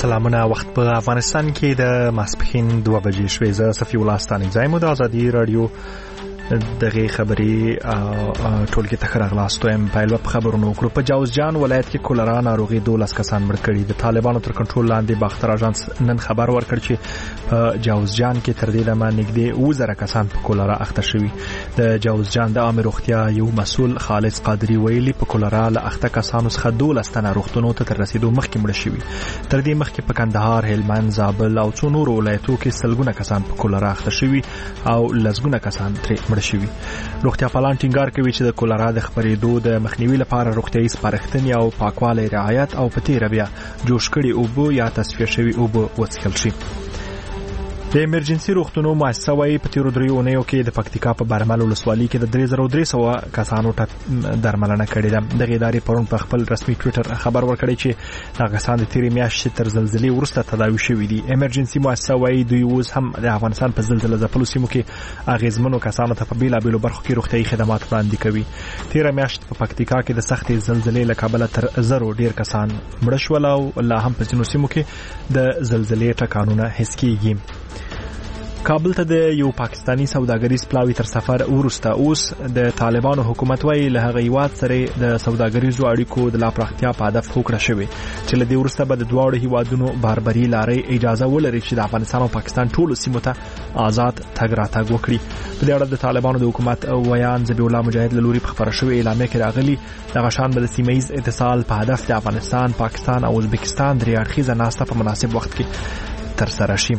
سلامونه. وخت په افغانستان کې د ماسپښین 2 بجې شوې. زه صفي الله ستاني ځایم د ازادي رادیو دغه خبري ټولګي ته راغلاستو. پایل په خبرونو کړو. په جوزجان ولایت کې کولرا ناروغي 12 کسان مړ کړي. د طالبانو تر کنټرول لاندې باختر اژانس نن خبر ورکړ چې په جوزجان کې تر دې دمه نږدې 1000 کسان په کولرا اخته شوي. د جوزجان د عامه روغتیا یو مسؤل خالص قادری ویلي په کولرا له اخته کسانو څخه 12 تنه روغتونو ته تر رسیدو مخکې مړ شوي. تر دې مخکې په کندهار، هلمند، زابل او څو نورو ولایتونو کې سلګونه کسان په کولرا اخته شوي او لسګونه کسان ترې مړ شوي. روغتیا پالان ټینګار کوي چې د کولرا د خپرېدو د مخنیوي لپاره روغتیايي سپارښتنې او پاکوالی رعایت او په تیره بیا جوش کړي اوبه یا تصفیه شوي اوبه وڅښل شي. د ایمرجنسي روغتونو مؤسسه وايي په تیرو 3 اونیو کې د پکتیکا په برمل ولسوالۍ کې د 3300 کسانو ته درملنه کړې ده. د ادارې پرون په خپل رسمي ټوئیټر خبر ورکړی چې هغه کسان د تیرې میاشتې تر زلزلې وروسته تداوي شوي دي. ایمرجنسي مؤسسه وايي دوی اوس هم د افغانستان په زلزلې ځپلو سیمو کې اغیزمنو کسانو ته په بیلابیلو برخو کې روغتیايي خدمات وړاندې کوي. تیره میاشت په پکتیکا کې د سختې زلزلې له کبله تر 1000 ډیر کسان مړه شول او لا هم په ځینو سیمو کې د زلزلې ټکانونه حس کیږي. کابل ته د یو پاکستانی سوداګریز پلاوی تر سفر وروسته اوس د طالبانو حکومت وايي له هغه هیواد سره د سوداګریزو اړیکو د لا پراختیا په هدف هوکړه شوې چې له دې وروسته به د دواړو هیوادونو باربري لارې اجازه ولري چې د افغانستان او پاکستان ټولو سیمو ته آزاد تګ راتګ وکړي. په دې اړه د طالبانو د حکومت ویان ذبیح الله مجاهد له لوري په خبره شوې اعلامیه کې راغلي دغه شان به د سیمه‌ایز اتصال په هدف د افغانستان، پاکستان او ازبکستان درې اړخیزه ناسته په مناسب وخت کې تر سره شي.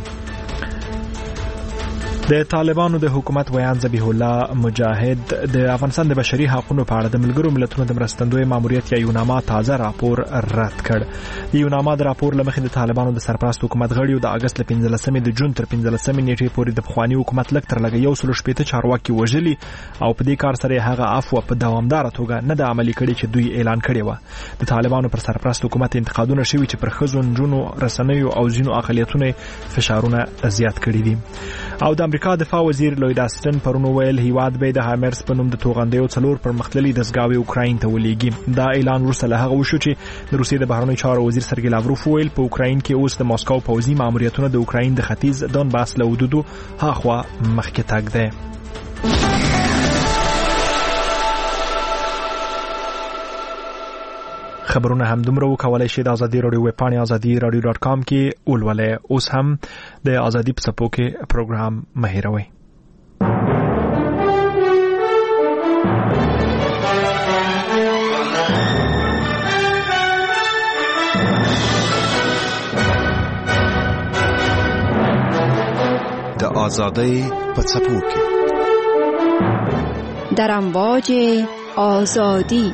د طالبانو د حکومت ویان ذبیح الله مجاهد د افغانستان د بشري حقوقو په اړه د ملګرو ملتونو د مرستندوی ماموریت یا یوناما تازه راپور رد کړ. د یوناما د راپور لمخې د طالبانو د سرپرست حکومت غړیو د اگست 15 د جون تر 15 نیټې پورې د پخوانی حکومت لک تر لګ 160 چارواکي وژلي او په دې کار سره هغه عفو په دوامدار توګه نه د عملي کړي چې دوی اعلان کړی و. د طالبانو پر سرپرست حکومت انتقادونه شوي چې پر خزو نجونو رسنیو او ځینو اقلیتونو فشارونه زیات کړي دي. او د امریکا دفاع وزیر لوید آستن پرونو ویل هیواد به د هامرز په نوم د توغندیو 4 پرمختللي دستګاوې اوکراین ته ولېږي. دا اعلان وروسته له هغه وشو چې د روسیې د بهرنیو چارو وزیر سرګی لاوروف ویل په اوکراین کې اوس د ماسکو پوځي ماموریتونه د اوکراین د ختیځ دونباس له حدودو هاخوا مخکې تګ دی. خبرونه هم دومره وکولای شي د ازادي رادیو ویب پاڼې azadi.radio.com کې ولولئ. اوس هم د ازادي په صفحو کې پروګرام مهیروي. د ازادي په صفحو کې در امواج آزادی.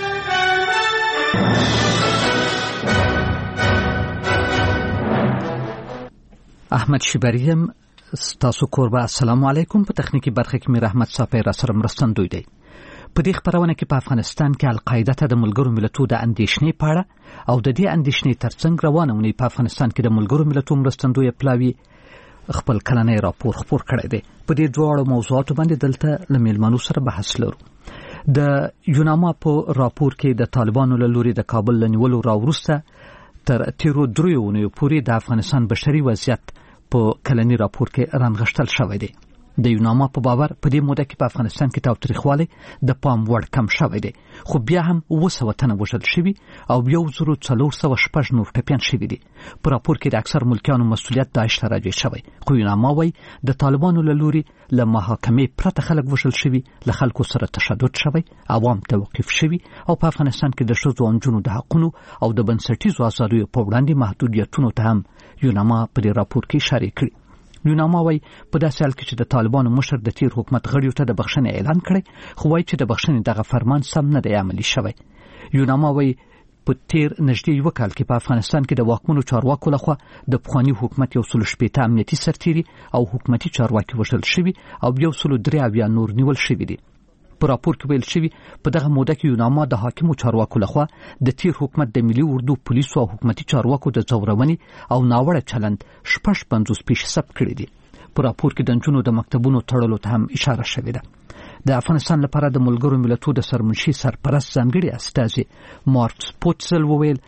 احمد شبریم تاسو کوربه. السلام علیکم. په تخنیکی برخه کې مې رحمت صافی را سره مرستندوی دی. په دې خبرونه کې په افغانستان کې القاعده ته د ملګرو ملتونو د اندیشنې په اړه او د دې اندیشنې ترڅنګ روانه ونی په افغانستان کې د ملګرو ملتونو مرستندوی پلاوی خپل کلنۍ راپور خپور کړی دی. په دې دوه موضوعاتو باندې دلته له میلمنو سره بحث لرو. د یوناما په راپور کې د طالبانو له لوري د کابل لنیولو راوروسته تر تیرو 3 اونیو پورې د افغانستان بشري وضعیت په کلنی راپور کې رانغښتل شوی دی. د یوناما په باور په دې موده کې په افغانستان کې تاوتریخوالی د پام وړ کم شوی دی، خو بیا هم 200 تنه وژل شوي او 1406 نور ټپیان شوي دي. په راپور کې د اکثر ملکیانو مسؤلیت داعش ته راجع شوی، خو یوناما وايي د طالبانو له لوري له محاکمې پرته خلک وژل شوي، له خلکو سره تشدد شوی، عوام توقیف شوي او په افغانستان کې د ښځو او نجونو د حقونو او د بنسټیزو آزادیو په وړاندې محدودیتونو ته هم یوناما په دې راپور کې اشاره کړې. یوناما وايي په داسې حال کې چې د طالبانو مشر د تیر حکومت غړیو ته د بخښنې اعلان کړی، خو وايي چې د بخښنې دغه فرمان سم نه دی عملي شوی. یوناما وايي په تیر نږدې یو کال کې په افغانستان کې د واکمنو چارواکو لخوا د پخوانی حکومت 160 امنیتي سرتیري او حکومتي چارواکي وژل شوي او 193 نور نیول شوي دي. په راپور کې ویل شوی په دغه موده کې یوناما د حاکمو چارواکو لخوا د تیر حکومت د ملي اردو پولیسو او حکومتي چارواکو د ځورونې او ناوړه چلند 55% کړی دی. په راپور کې د نجونو د مکتبونو تړلو ته هم اشاره شوې ده. د افغانستان لپاره د ملګرو ملتونو د سرمنشي سرپرست ځانګړي استازي مارکس پوتسل وویل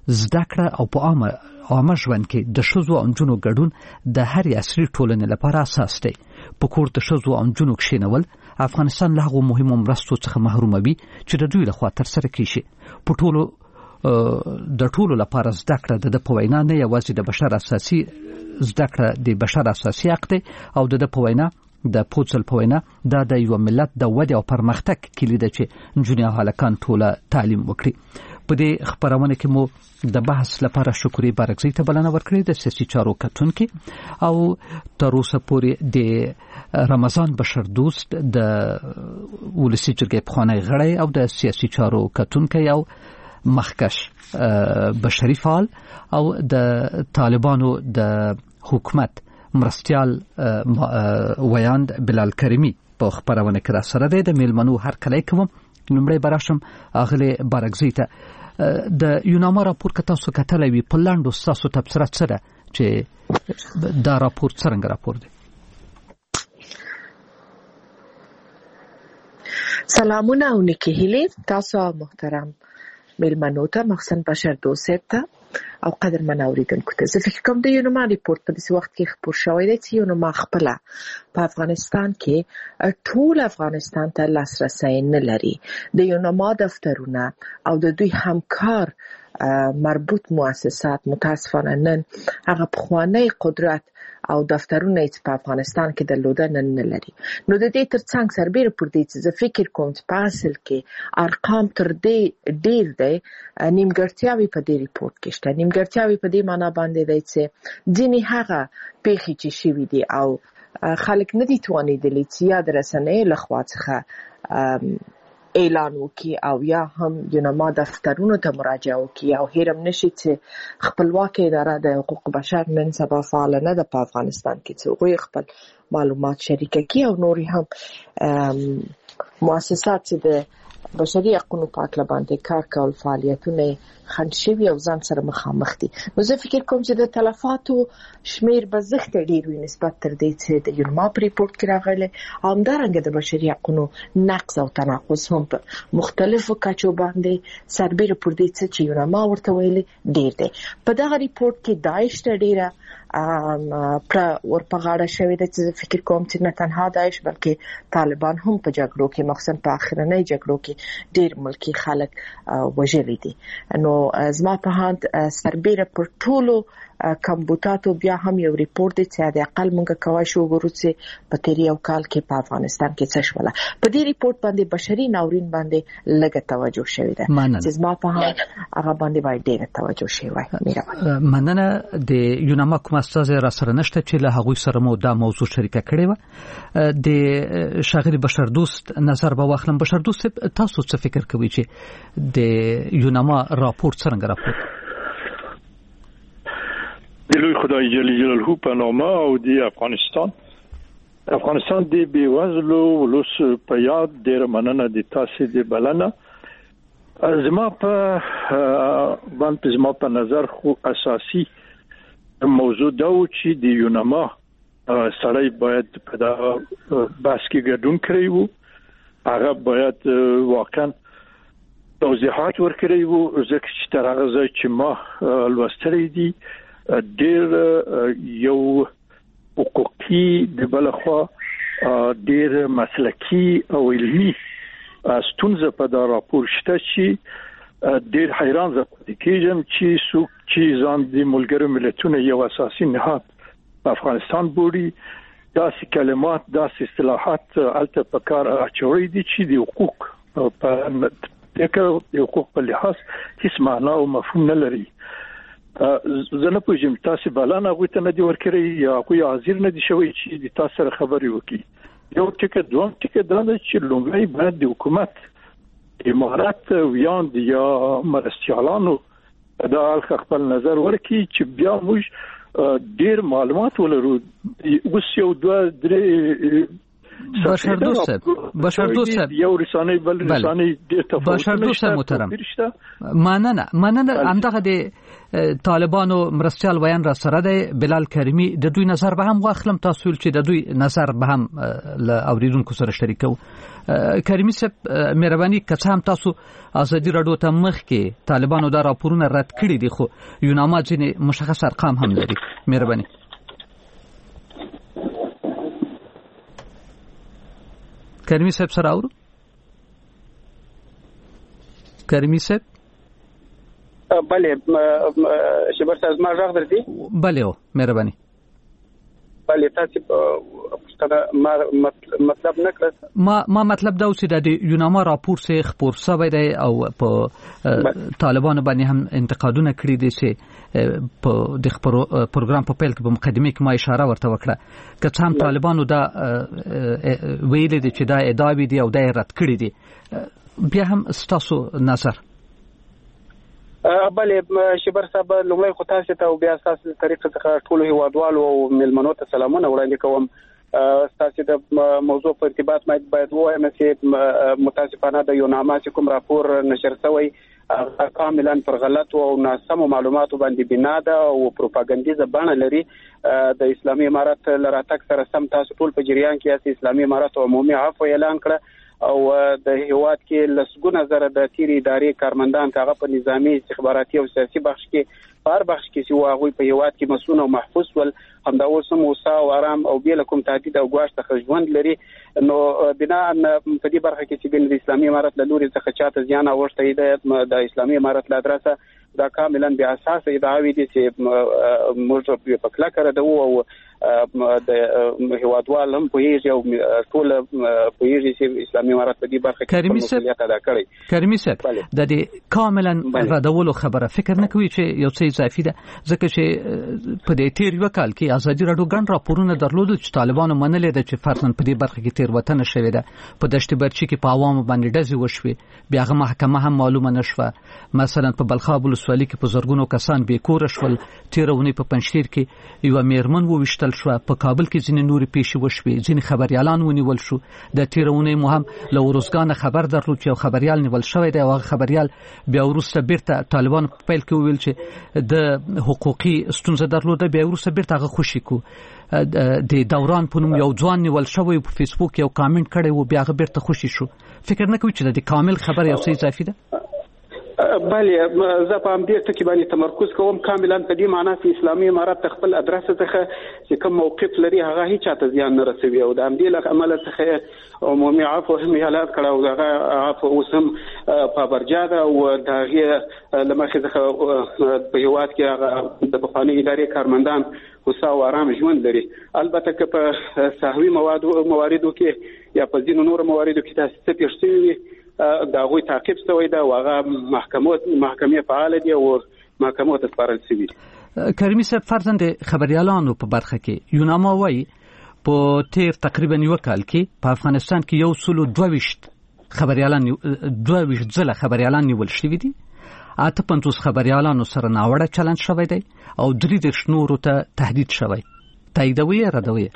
زده کړه او په عامه ژوند کې د ښځو او نجونو ګډون د هرې عصري ټولنې لپاره اساس دی. په کور د ښځو او نجونو کښېنول افغانستان له هغو مهمو مرستو څخه محروموي چې د دوی لخوا ترسره کیږي. د ټولو لپاره زده کړه د په وینا نه یوازې د بشر اساسي زده کړه د بشر اساسي حق دی او د په وینا د پوتسل په وینا دا د یو ملت د ودې او پرمختګ کلید ده چې نجونې او هلکان ټوله تعلیم وکړي. په دې خبرونه کې مو د بحث لپاره شکري بارکزي ته بلنه ورکړې د سیاسي چارو کتونکي او تر اوسه پورې د رمضان بشردوست د ولسي جرګې پخوانی غړی او د سیاسي چارو کتونکي او مخکش بشري فعال او د طالبانو د حکومت مرستیال ویاند بلال کریمی په خبرونه کې را سره دی. د میلمنو هر کله کوم لومړی براشم اغلی بارکزي ته د یوناما راپور که تاسو کتلی وي په لاندو ستاسو تبصره څه ده چې دا راپور څرنګه راپور دی؟ سلامونه او نیکی هیلې تاسو محترم میلمنو ته مخصوصا بشردوست ته او قدرمن اوریدونکو ته. زه فکر کوم د یوناما ریپورت په دې وخت کې خبر شوی دی چې یوناما خپل په افغانستان کې ټول افغانستان ته لاسرسي نه لري. د یوناما دفترونه او د دوی همکار مربوط مؤسسات متاسفانه نن هغه پخوانی قدرت او دفترونه چې په افغانستان کې درلوده نن نه لري. نو د دې ترڅنګ سربېره پر دې چې زه فکر کوم چې په اصل کې ارقام تر دې ډیر دی نیمګړتیاوې په دې ریپورت کې شته. نیمګړتیاوې په دې معنا باندې دی چې ځینې هغه پیښې چې شوي دي او خلک نه دي توانېدلي چې یا د رسنیو لخوا څخه اعلان وکي او یا هم یوناما دفترونو ته مراجعه وکي او هیرم نشي چې خپلواک اداره د حقوق بشر نن سبا فعال نه ده په افغانستان کې چې هغوی خپل معلومات شریکه کړي او نور هم مؤسسات چې د بشري حقوقو په اړه باندې کار کول فعالیتونه خنډ شوي او ځان سره مخامخ دي. نو زه فکر کوم چې د تلفاتو شمیر به زښت ډیر وي نسبت تر دې چې د یوناما په ریپورت کې راغلی او همدارنګه د بشري حقوقو نقض او تناقض هم په مختلفو کچو باندې سربېره پر دې چې یوناما ورته ویلي ډیر دی. په دغه ریپورت کې داعش ته ډیره ورپغاړه شوې ده چې فکر کوم چې نه تنها داعش بلکې طالبان هم په جګړو کې مخصوصا په اخرنۍ جګړو کې ډیر ملکی خلک وژلي دي. نو زما په هاند سربېره پر ټولو کمبوتاتو بیا هم یو ریپورت دی چې د اقل مونږ کوای شو وګورو چې په تیری او کال کې په افغانستان کې څه شوله. په دې ریپورت باندې بشري ناورین باندې لږه توجه شوې ده چې زما په هاند هغه باندې باید ډېره توجه شي وای. مننه. د یوناما کوم استاد را سره نشته چې له هغوی سره مو دا موضوع شریکه کړې و. د ښاغلي بشردوست نظر به واخلم. بشردوست تاسو څه فکر کوئ چې د یوناما راپور څرنګه راپور د لوی خدای جل جلاله په نامه او د افغانستان د بیوزلو ولوس په یاد ډېر مننه د تاسو د بلنه. زما په نظر خو اساسي موضوع دا و چې د یوناما سړی باید په دا بحث کې ګډون کړی وو. هغه باید واقعا توضیحات ورکړي وو ځکه چې تر هغه ځای چې ما لوستلی دي ډیر یو حقوقي د بلخوا ډیر مسلکی او علمي ستونزه په دا راپور شته چې ډیر حیران زه کېږم چې څوک چې ځان د ملګرو ملتونو یو اساسي نهاد په افغانستان بوري داسې کلمات داسې اصطلاحات الته په کار اچوي دي چې د حقوق په حقوق په لحاظ هیڅ معنا او مفهوم نه لري. زه نه پوهیږم تاسو بلانه هغوی ته نه دي ورکړی یا هغوی حاضر نه دي شوي چې د تاسو سره خبرې وکړي. یو ټکه دوم ټکه دا ده چې لومړی باید د حکومت امارات ویاند یا مرستیالانو دا خپل نظر ورکړي چې بیا موږ ډیر معلومات ولرو. اوس یو دوه درې بشر دوست یو رسانه بل رسانه د تفاوت بشر دوست محترم مننه همدغه د طالبانو مرستيال ویان را سره دی بلال کریمی د دوی نظر به هم واخلم تاسو چې د دوی نظر به هم ل اوریدونکو سره شریکو. کریمی صاحب مهرباني کڅام تاسو ازادي رادیو ته مخ کې طالبانو دا راپورونه رد کړي دي خو یوناما ځینې مشخص ارقام هم لري. مهرباني کریمی صاحب سره اورو. کریمی صاحب بله شبر صاحب ما راغ درتي بله او مهرباني بله تاسو ما مطلب نکړه ما مطلب دا اوس د یوناما راپور سه خبر سوی دی او په طالبانو باندې هم انتقادونه کړی دي چې په د پروګرام په پیل کې په مقدمه کې ما اشاره ورته وکړه که څه هم طالبانو دا ویل دي چې دا ادعاوې دي او دا رد کړی دي بیا هم ستاسو نظر. بله شبر صاحب لومړی خو تاسو ته او بیا تاسو طریقه څخه ټول هیوادوالو او ملمنو ته سلامونه وړاندې کوم. تاسو د موضوع په ارتباط باید وایم چې متاسفانه د یوناما چې کوم راپور نشر شوی کاملا پر غلط او ناسمو معلوماتو باندې بنا ده او پروپاګاندا بڼه لري. د اسلامي امارات لراتک سره سم تاسو ټول په جریان کې چې اسلامي امارات عمومي عفو اعلان کړ او د هیواد کې لسګونه زره د تیری ادارې کارمندان هغه په نظامی استخباراتي او سیاسي بخش کې هر بخش کې چې واغوي په هیواد کې مسؤل او محفوظ ول همدا اوس موسی او آرام او بیل کوم تهدید او ګواښ څخه ژوند لري. نو بنا په دې برخه کې چې د اسلامي امارات له لوري څخه چاته زیان اوښته د اسلامي امارات له ادرسه دا کاملا بیا اساس ادعاوی دي چې موږ په کلا کړه دو او د هیوادوال هم په یوه او ټول په یوه چې اسلامي امارات په دې برخه کې مسؤلیت ادا کړي. کریمی صاحب د دې کاملا ردولو خبره فکر نه کوي چې یو څه اضافي ده ځکه چې په دې تیر یو کال کې ازادي رادیو ګڼ راپورونه درلودل چې طالبانو منلې ده چې فرضاً په دې برخه کې تیروتنه شوې ده په دشت برچی کې په عوامو باندې ډزې وشوې بیا هغه محکمه هم معلومه نشوه. مثلا په بلخاب ولسوالۍ کې په زرګونو کسان بې کور شول. تیرونی په پنځشیر کې یو میرمن وویشتل شو. په کابل کې ځینې نوري پیښې وشوې. ځینې خبريالان ونیول شو. د تیرونی مهم له ورزګان خبر درلود چې خبريال نیول شوی دی او هغه خبريال بیا ورسته بیرته طالبان په پیل کې ویل چې د حقوقي ستونزه درلوده بیا ورسته بیرته هغه خوشي کو. د دوران په نوم یو ځوان نیول شوی په فیسبوک یو کامنټ کړی و بیا هغه بیرته خوشي شو. فکر نه کوي چې د کامل خبر یو څه اضافي ده؟ بله زه په همدې ټکي باندې تمرکز کوم. کاملا په دې معنی چې اسلامي امارات خپل ادرس څخه چې کوم موقف لري هغه هیڅ چاته زیان نه رسوي او د همدې له امله څخه عمومي عفو هم اعلان کړ او هغه عفو اوسم په برجاده او دغه لمخې څخه په هیواد کې هغه د بخاني ادارې کارمندان وسا او آرام ژوند لري. البته که په سهوي مواردو کې یا په ځینو نور مواردو کې تاسو څه پیښ شوي دا غوي تعقیب شوی دا واغه محکمې فعال دي او محکمو ته سپارل شوی. کریمی صاحب فرضاً د خبريالانو په برخه کې یوناما وايي په تیر تقریبا یو کال کې په افغانستان کې یو سلو 22 خبريالان 22 ځله خبريالان نیول شوی دي. 58 خبريالانو سره ناوړه چلند شوی دی او 3 نورو ته تهدید شوی. تاییدوي ردوي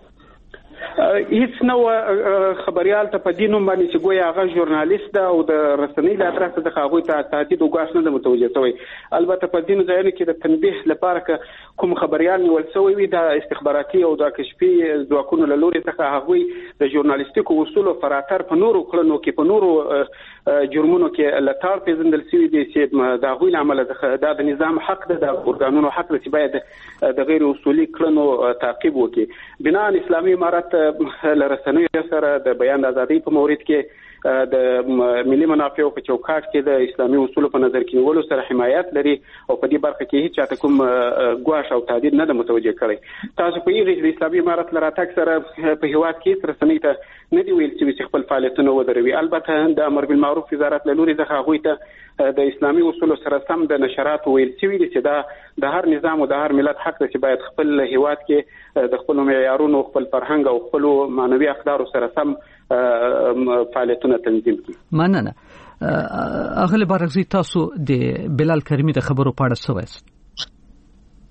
هیڅ نو خبريال ته په دینوم باندې چې ګویا هغه ژورنالیست ده او د رسنۍ له اطراف څخه هغه ته تهدید او ګواښ نه متوجه شوی. البته په دینو ځایونو کې د تنبیه لپاره کوم خبريال نیول شوی وي د استخباراتي او د کشفي ځواکونو له لوري څخه هغه د ژورنالیستیکو اصولو فراتر په نورو کړنو کې په نورو جرمونو کې لټار پیژندل شوی دي چې دا غوی عمل د نظام حق ده د ارګانونو حق ده چې باید د غیر اصولي کړنو تعقیب وکړي. بنا اسلامي امارات لرسنوي سره د بیان ازادي په مورید کې د ملي منافع په چوکاټ کې د اسلامي اصولو په نظر کې نیولو سره حمایت لري او په دې برخه کې هیڅ چاته کوم ګواښ او تهدید نه متوجه کړي. تاسو په یوه د اسلامي امارات لراتک سره په هیواد کې رسنۍ ته نه دی ویل چې خپل فعالیتونه ودروي. البته د امر بالمعروف وزارت له لوري څخه هغوی ته د اسلامي اصولو سره سم د نشرات ویل شوی دي چې دا د هر نظام او د هر ملت حق دی چې باید خپل هیواد کې د خپل معیارونو خپل فرهنګ او خپل معنوي اقدار سره سم فعالیتونه تنظیم کړي. مننه. اغلی بارغزی تاسو د بلال کریمی د خبرو په اړه څه وایست؟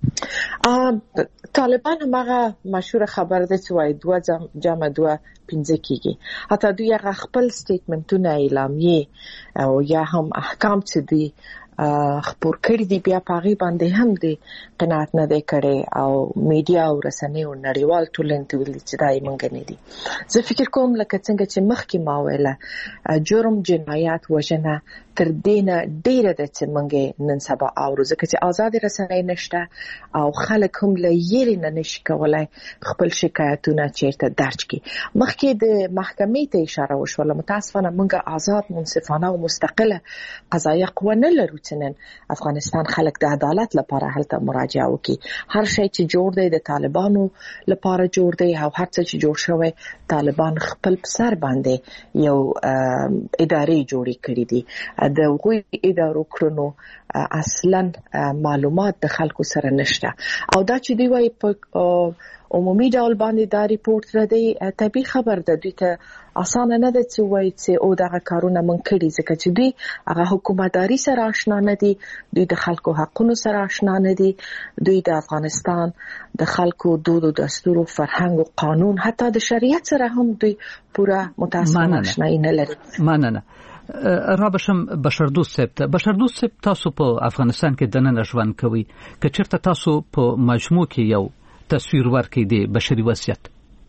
طالبان هغه مشهور خبر ده چې وایي 2 جمع 2 15 کیږي. حتی دوی هغه خپل سټیټمنټونه اعلامیه او یا هم احکام چې دي خبر کړی دی بیا پاغي باندې هم دی قناعت نه دی کړي او میډیا او رسنۍ او نړیوال ټولنې ته ویلي چې دای مونږ نه دي. زه فکر کوم لکه څنګه چې مخکې ما ویله جرم جنایات وژنه تر دینه ډیره د چې مونږ نن سبا اورو ځکه چې آزاد رسنۍ نشته او خلک هم له یری نه نشي کولای خپل شکایتونه چیرته درج کړي. مخکې د محکمې ته اشاره وشوله. متاسفانه مونږ آزاد منصفانه او مستقله قضایي قوه نه لرو چې نن افغانستان خلک د عدالت لپاره هلته مراجعه وکړي. هر شی چې جوړ دی د طالبانو لپاره جوړ دی او هر څه چې جوړ شوی طالبان خپل سر باندې یو ادارې جوړې کړې دي. د غوي ادارو کړنو اصلا معلومات د خلکو سره نشته او دا چې دی وایي په عمومي ډول باندې دا ریپورت را دی طبي خبر ده. دوی ته اسانه نه ده چې وایي چې او دغه کارونه من کړي ځکه چې دوی هغه حکومتداري سره آشنا نه دي، دوی د خلکو حقونو سره آشنا نه دي، دوی د افغانستان د خلکو دود او دستور او فرهنګ او قانون حتی د شریعت سره هم دوی پوره متاسفانه آشنایی نه لري. مننه. رابشم بشردوست صاحب تاسو په افغانستان کې دننه ژوند کوي که چیرته تاسو په مجموع کې یو تصویر ورکړئ د بشري وضعیت؟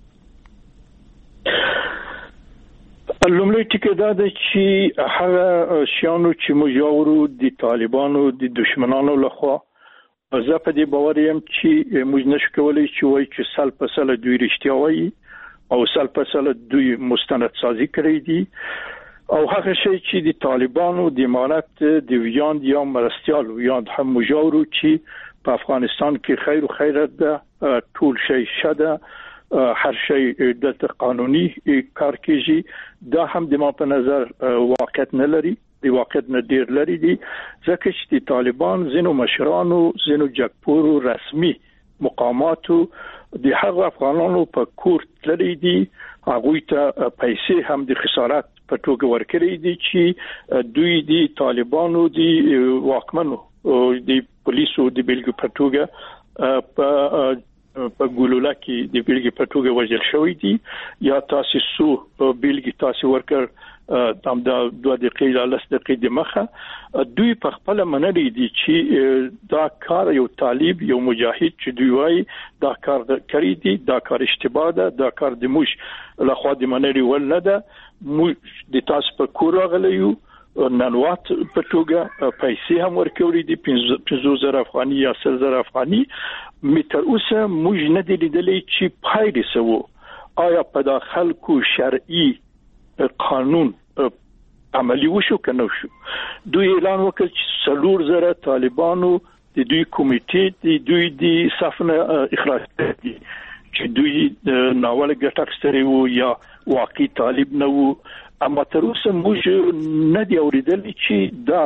لومړی ټکی دا ده چې هغه شیانو چې موږ یاورو د طالبانو د دشمنانو لخوا زه په دې باور یم چې موږ نشو کولی چې وایي چې سل په سل دوی رښتیا وایي او سل په سل دوی مستند سازي کړی دي او هغه شی چې د طالبانو د امارت د ویاند یا مرستيال ویاند هم مجاورو چې په افغانستان کې خیر او خیرت ده ټول شی شته هر شی د قانوني کار کیږي دا هم د ما په نظر واقعیت نه لري د واقعیت نه ډیر لري دي ځکه چې د طالبان زینو مشرانو زینو جګپورو رسمي مقاماتو د هغه افغانانو په کور تللی دي هغه ته پیسې هم د خسارت په توګه ورکړي دي چې دوی د طالبانو د واکمنو د پولیسو د بیلګې په توګه په ګولولا کې د بیلګې په توګه وژل شوی دي یا تاسو بیلګې تاسو ورکړ تام دا 2 دقیقې لا 10 دقیقې د مخه دوی په خپل منلي دي چې دا کار یو طالب یو مجاهد چې دوی وايي دا کار کوي دي دا کار اشتباه ده دا کار د موش لخوا د منلي ول نه ده موږ د تاسو په کور غلیو ننوات په توګه پیسې هم ورکوي دي 50,000 افغاني یا 10,000 افغاني متر اوسه موږ نه دي لیدلې چې پایډې سو آیا په داخل کو شرعي قانون عملی وشو کنه شو دوی اعلان وکړ چې 4,000 طالبانو د دوی کمیټې د دوی د صفنه اخراج کړي چې دوی ناول ګټک ستري وو یا واقعي طالب نه وو اما تر اوسه موږ نه دی اوریدل چې دا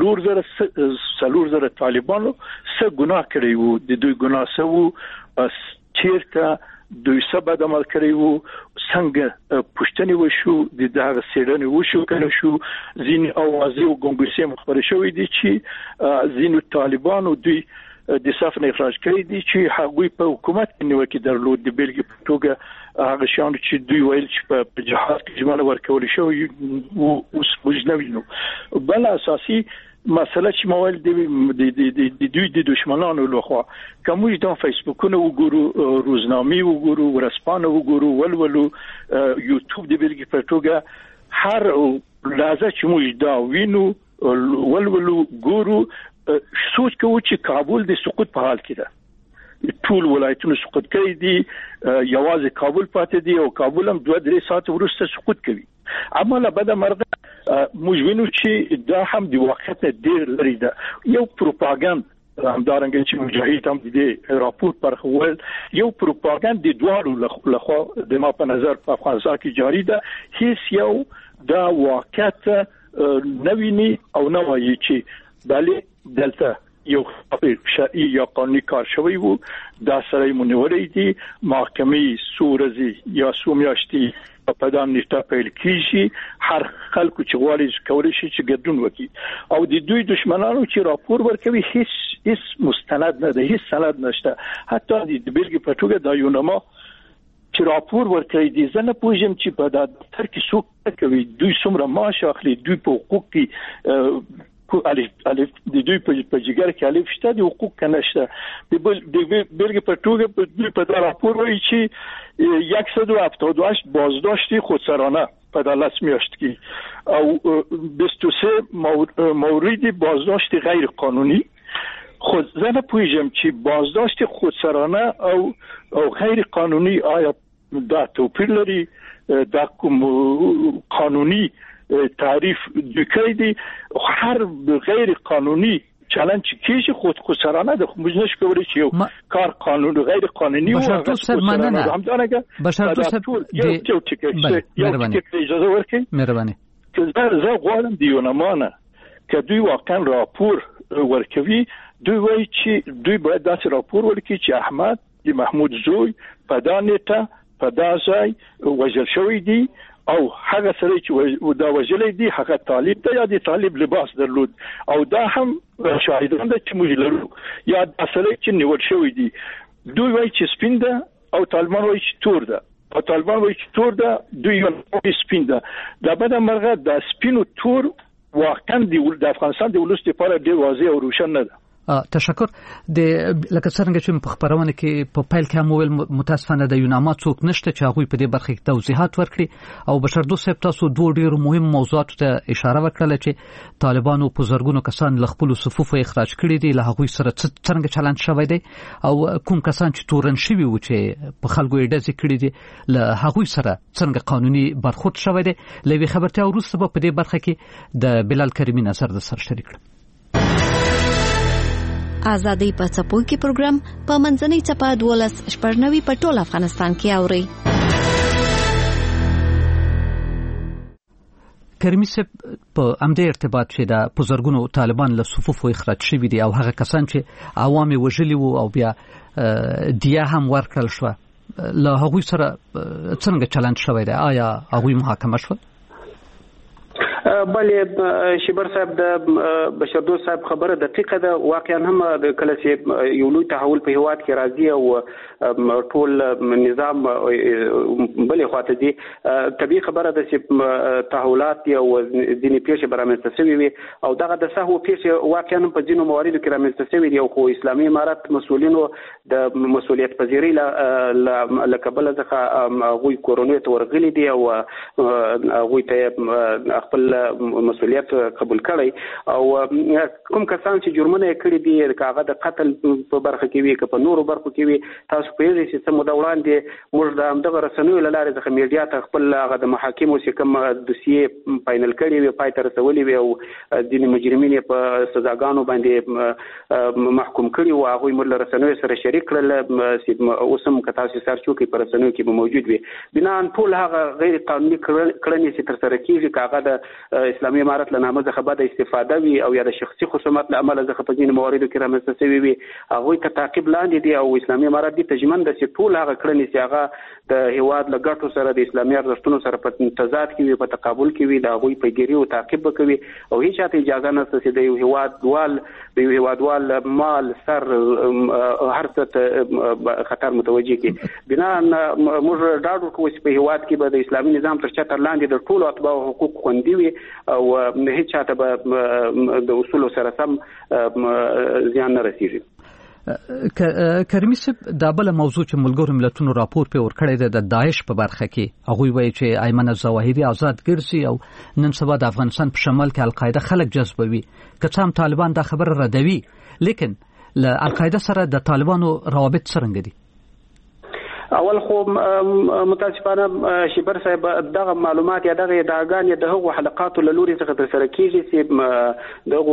4,000 طالبانو څه ګناه کړی وو د دوی ګناه څه وو چیرته دوی سبا د عمل کړی وو څنګه پښتني وشو د دغه سیرنی وشو کنه شو زین اوازې او ګونګسي مخبر شوې دي چې زین طالبانو دوی د صفنه اخراج کړی دي چې هغوی په حکومت کې نیوکه درلود د بیلګې په توګه هغه شان چې دوی ویل چې په جهاد کې جمله ورکول شوی او اوس موږ نه وینو بل اساسي مسله چې مویل د دوی د دشمنانو لخوا کومې د فیسبوکونو وګورو روزنامې وګورو ورسپانه وګورو ولولو یوټیوب د بیلګې په توګه هر لحظه چې موږ دا وینو ولولو ګورو سوچ کوو چې کابل د سقوط په حال کې ده ټول ولایتونو سقوط کوي دي یوازې کابل پاتې دي او کابل هم 2-3 ساعت وروسته سقوط کوي اما له بده مرغه موږ وینو چې دا هم د واقعیت ډیر لري ده یو پروپاګاندا همدارنګه چې مجاهد هم د راپور پر خول یو پروپاګاندا د دوړو لخوا د ما په نظر په افغانستان کې جاری ده هیڅ یو دا واقعیت نویني او نوایي چې بله دلته یو شرعي یا قانوني کار شوی وو دا سره مونږ دي محکمې سورزي یا سومیاشتي په دام نشته پیل کیږي هر خلکو چې غواړي کولای شي چې ګډون وکړي او د دوی دشمنانو چې راپور ورکوي هیڅ مستند نه ده هیڅ سند نشته حتی د بیلګې په توګه د یونما چې راپور ورکړي دي زه نه پوهیږم چې په دفتر کې څوک کوي دوی څومره معاش اخلي دوی په حقوق کې الف د دوی په جګر کې الف شته د حقوق نشته د بیلګې په توګه دوی په راپور وایي چې 178 بازداشت خودسرانه په 10 میاشت کې او 23 مورد بازداشت غیر قانونی خود زه نه پوهیږم چې بازداشت خودسرانه او غیر قانونی آیا دا توپیر لري دا کوم قانونی تعریف دکړی دی هر غیر قانوني چالش کیږي خودسرانه د موږ نشو کولی چې یو کار قانوني غیر قانوني او همدارنګه بشرطو سب اجازه ورکړئ مهرباني زه غواړم د یونمانه که دوی واقعا راپور ورکوي دوی وایي چې دوی باید داسې راپور ورکړي چې احمد د محمود زوی په دا نیټه په دا ځای وژل شوی دی او هغه سره چې دا وجلې دي هغه طالب ته یا د طالب لباس درلود او دا هم شاهدان ده چې موږ لرو یا اصله چې نیول شوی دي دوی وایي چې سپین ده او طالبان وایي چې تور ده او طالبان وایي چې تور ده دوی وایي سپین ده دا به مرغه د سپین او تور واقعا د افغانستان د ولس لپاره ډیر واضح او روشن نه ده تشکر د لکه څنګه چې په خبرونه کې په پیل کې هم ویل متاسفانه د یوناما څوک نشته چې هغه په دې برخه کې توضیحات ورکړي او بشردو صاحب تاسو دوه ډیر مهم موضوعات ته اشاره وکړه چې طالبانو په زرګونو کسان ل خپل صفوف اخراج کړي دي له هغه سره څنګه چلند شوی دی او کوم کسان چې تورن شوی و چې په خلکو یې ډزې کړي دي له هغه سره څنګه قانوني برخورد شوی دی لوي خبرته وروسته په دې برخه کې د بلال کریمی نظر د سر شریک کړ آزادۍ په څپو کې پروګرام په منځنۍ چپه 12 په ټول افغانستان کې اوري. کریمی صاحب په امده ارتباط چې د بزرګونو طالبان له صفوف اخراج شوي دي او هغه کسان چې عوامي وژلي وو او بیا دیا هم ورکړل شو له هغوی سره څنګه چلند شوی دی آیا هغوی محاکمه شول؟ بله شبر صاحب د بشردو صاحب خبره دقیقه ده واقعا هم د کله چې یو لوی تحول په هیواد کې راځي او ټول نظام بلې خواته دي طبيعي خبره ده چې تحولات او ځینې پیښې برامنځته شوي وي او دغه د سهو پیښې واقعا په ځینو مواردو کې رامنځته شوي دي او خو اسلامي امارت مسؤلینو د مسؤلیت پذیری له کبله ځخه غوي کورونې ته ورغلي دي او غوي ته خپل مسؤلیت قبول کړی او کوم کسان چې جرمونه کړی دي هغه د قتل په برخه کې وي که په نورو برخو کې وي تاسو په دې چې سم د وړاندې موږ د همدغه رسنیو له لارې د میډیا ته خپل هغه د محاکمو چې کوم دوسیې فاینل کړی وي پای ته رسولي وي او ځینې مجرمین په سزاګانو باندې محکوم کړي او هغه موږ له رسنیو سره شریک کړل چې اوس هم که تاسو سرچ وکړئ په رسنیو کې به موجود وي بنا ټول هغه غیر قانوني کړنې چې تر سره کیږي هغه د اسلامي امارت له نامه څخه بده استفاده وي او یا د شخصي خصومت له امله ځخه په ځینې مواردو کې رامنځته شوي وي هغوی ته تعقیب لاندې دي او اسلامي امارت دې ته ژمن ده چې ټول هغه کړنې چې هغه د هیواد له ګټو سره د اسلامي ارزښتونو سره په تضاد کې وي په تقابل کې وي د هغوی پیګیري او تعقیب وکوي او هیڅ چاته اجازه نشته چې د یو هیوادوال مال سر هر څه خطر متوجه کړي بنا موږ ډاډ ورکوو چې په هیواد کې به د اسلامي نظام تر چتر لاندې د ټولو اتباع حقوق خوندي وي او هیڅ چاته به د اصولو سره سم زیان نه رسیږي. کریمی صاحب دا بل موضوع چې ملګرو ملتونو راپور په ورکړی د داعش په برخه کې هغه وایي چې ایمن الظواهری آزاد ګرځي او نن سبا د افغانستان په شمال کې القاعده خلک جذبوي که څه هم طالبان دا خبر ردوي لیکن له القاعده سره د طالبانو روابط څنګه دي؟ اول خو متاسفانه شبر صاحب دغه معلومات یا دغه ادعاګان یا دغه حلقات له لوري څخه تر سره کیږي چې دغه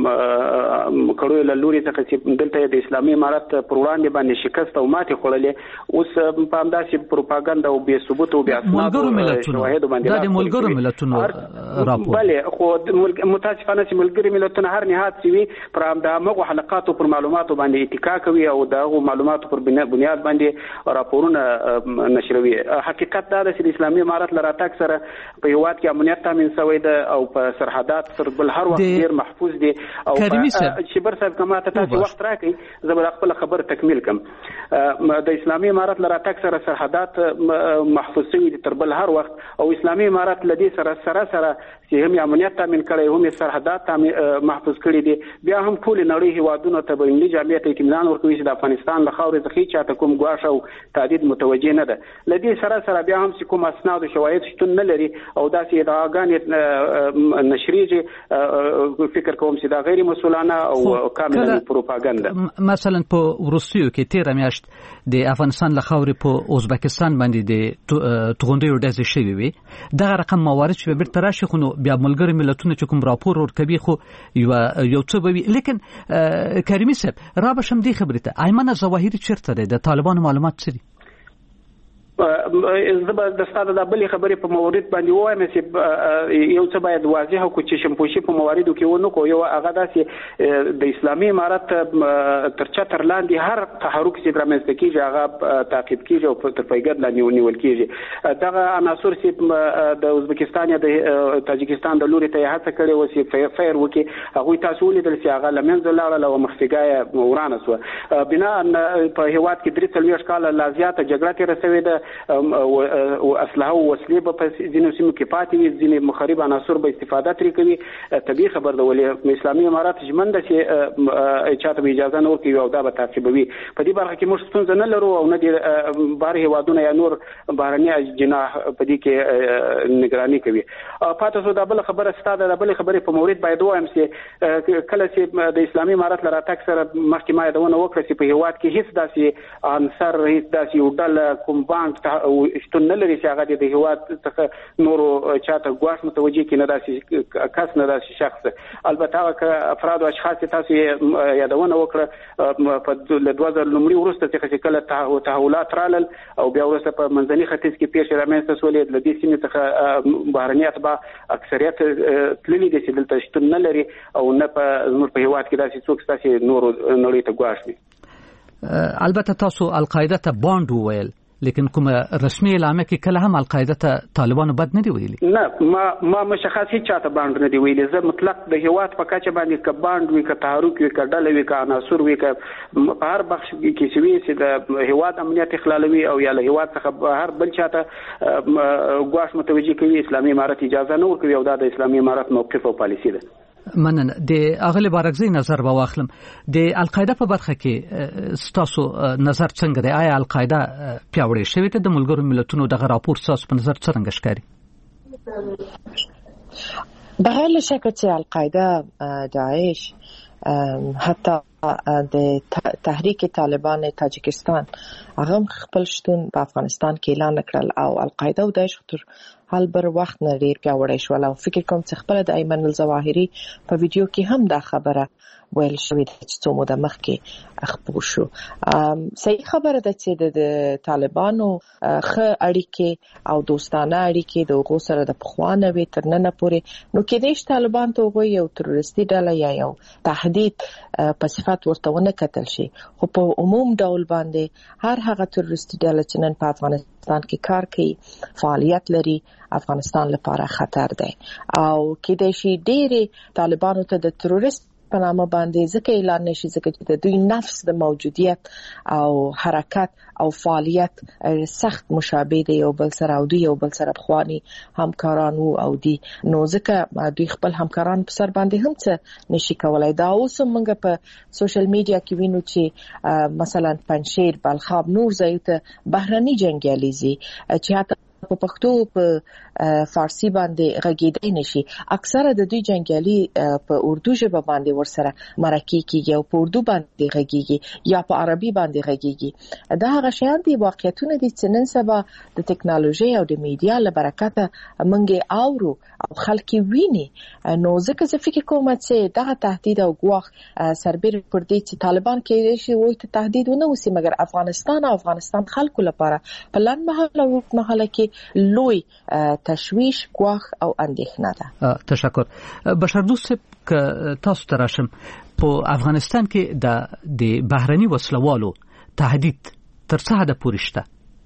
کړو له لوري څخه چې دلته د اسلامي امارت پر وړاندې باندې شکست او ماتې خوړلې اوس په همداسې پروپاګاندا او بې ثبوت او بې اسناد شواهد باندې دا د ملګرو ملتونو راپور بله خو متاسفانه چې ملګرو ملتونو هر نهاد سوي پر همدغه حلقات او پر معلوماتو باندې اتکا کوي او دغه معلوماتو پر بنیاد باندې راپور خبرونه نشروي. حقیقت دا ده چې د اسلامي امارت له راتګ سره په هیواد کې امنیت تامین شوی ده او په سرحدات تر بل هر وخت ډیر محفوظ دي. او شبر صاحب کومه تاسو وخت راکړي زه به خپل خبر تکمیل کوم. د اسلامي امارت له راتګ سره سرحدات محفوظ شوي دي تر بل هر وخت او اسلامي امارت له دې سره چې هم امنیت تامین کړي هم سرحدات محفوظ کړي دي. بیا هم ټول نړۍ هیوادونو ته به ملي جامعیت اطمینان ورکوي چې د افغانستان له خاورې څخه چاته کوم ګواښ او تهدید متوجه نه ده. له دې سره بیا هم چې کوم اسناد او شواهد شتون نه لري او داسې ادعاګانې نشریږي فکر کوم چې دا غیر مسؤلانه او کاملا پروپاګاندا. مثلا په روسیو کې 13 میاشت د افغانستان له خاورې په ازبکستان باندې د توغندیو ډزې شوي وي. دغه رقم موارد چې به بیرته راشي خو بیا ملګری ملتونه چې کوم راپور ورکوي خو یو څه به وي. لیکن کریمي صاحب را بشم دې خبرې ته ایمن ظواهري چیرته دی؟ د طالبانو معلومات څه دي؟ زه به د ستاسو د بلې خبرې په موارد باندې وایم چې یو څه باید واضح او چې شمپوشي په مواردو کې ونه کو. یو هغه داسې د اسلامي امارت تر چتر لاندې هر تحرک چې رامنځته کیږي هغه تعقیب کیږي او تر پایګد لاندې نیول کیږي. دغه عناصر چې د ازبکستان یا د تاجکستان د لوري ته هڅه کړې و چې فیر وکړي هغوی تاسو ولیدل چې هغه له منځه لاړل او مخفیګاه ورانه شوه. بنا په هیواد کې 43 کاله لا زیاته جګړه تېره شوې ده او اسلحه او وسلې په ځینو سیمو کې پاتې وي. ځینې مخرب عناصر به استفاده ترې کوي. طبيعي خبر ده ولې اسلامي امارات ژمن ده چې چاته به اجازه نه ورکوي او دا به تعقیبوي. په دې برخه کې موږ ستونزه نه لرو او نه د بهر هیوادونه یا نور بهرني جناح په دې کې نگراني کوي. پاتې شو دا بل خبره ستاده د بل خبرې په مورید باید وایم چې کله چې د اسلامي امارات لپاره تک سره مخکې ما یادونه وکړه چې په هیواد کې هیڅ داسې عنصر هیڅ داسې یو ډله کوم بانک شتون نه لري چې هغه د هیواد څخه نورو چاته ګواښ متوجه کړي، نه داسې کس نه داسې شخص. البته هغه افراد او اشخاص تاسو یادونه وکړه په 2000 لومړي وروسته چې کله تحولات رالل او بیا وروسته په منځني ختیځ کې پیښې رامنځته شولې د دې سیمې څخه بهرني اتباع اکثریت تللي دي چې دلته شتون نه لري او نه په هیواد کې داسې څوک ستاسو نورو نړۍ ته ګواښ دي. البته تاسو القاعده ته باند وویل لیکن کوم رسمي اعلان کې کله هم القاعده ته طالبانو بد نه دی ویلي. نه ما مشخص هیڅ چاته باند نه دی ویلي. زه مطلق د هیواد په کچه باندې ک باند وی ک تحرک وی ک ډله وی ک عناصر وی ک په هر بخش کې شوی چې د هیواد امنیت اخلالوي او یا له هیواد څخه هر بل چاته ګواښ متوجي کوي اسلامي امارت اجازه نه ورکوي او دا د اسلامي امارت موقف او پالیسی ده. مننه. د اغلی بارکزی نظر به واخلم. د القاعده په برخه کې ستاسو نظر څنګه دی؟ آیا القاعده پیاوړې شوې ده؟ د ملګرو ملتونو دغه راپور ستاسو په نظر څنګه ښکاري؟ بغیر له شکه چې القاعده داعش حتی د تحریک طالبان تاجکستان هغه خپل شتون په افغانستان کې اعلان کړل او القاعده او داعش تر حال بر وخت نه ډیر پیاوړی شول او فکر کوم چې خپل د ایمن الظواهري په ویډیو کې هم دا خبره ویل شوې ده چې څو موده مخکې خبر شو. صحیح خبره ده چې د طالبانو ښه اړیکې او دوستانه اړیکې د هغو سره د پخوانه وي تر ننه پورې، نو کېدای شي طالبان ته هغوی یو تروریستي ډله یا یو تهدید په صفت ورته ونه کتل شي، خو په عموم ډول باندې هر هغه تروریستي ډله چې نن په افغانستان کې کار کوي فعالیت لري افغانستان لپاره خطر دی او کېدای شي ډېرې طالبانو ته د تروریست په نامه باندې ځکه اعلان نشي ځکه چې د دوی نفس د موجودیت او حرکت او فعالیت سخت مشابه دی یو بل سره او دوی یو بل سره بخوانی همکاران او دي، نو ځکه دوی خپل همکاران په سر باندې هم څه نشي کولای. دا اوس موږ په سوشل میډیا کې وینو چې مثلا پنځیر بلخاب نور ځای ته بهرني جنگیالي زی چې حتی په پښتو په فارسی باندې غږیدای نشي. اکثره د دوی جنگیالي په اردو ژبه باندې ورسره مرکه کیږي او په اردو باندې غږیږي یا په عربي باندې غږیږي. دا هغه شیان دي واقعیتونه دي چې نن سبا د ټکنالوژي او د میډیا له برکته موږ اورو او خلک ویني. نو ځکه زه فکر کوم چې دا تهدید او ګواښ سربېر پر دې چې طالبان کې شي وایي ته تهدید ونه وسی مګر افغانستان او افغانستان خلکو لپاره په لن مهاله او مهاله کې لوی تشویش ګواښ او اندېښنه ده. تشکر. بشر دوست که تاسو تراشم په افغانستان کې د بهرني وسلوالو تهدید تر څه حد پورې شته؟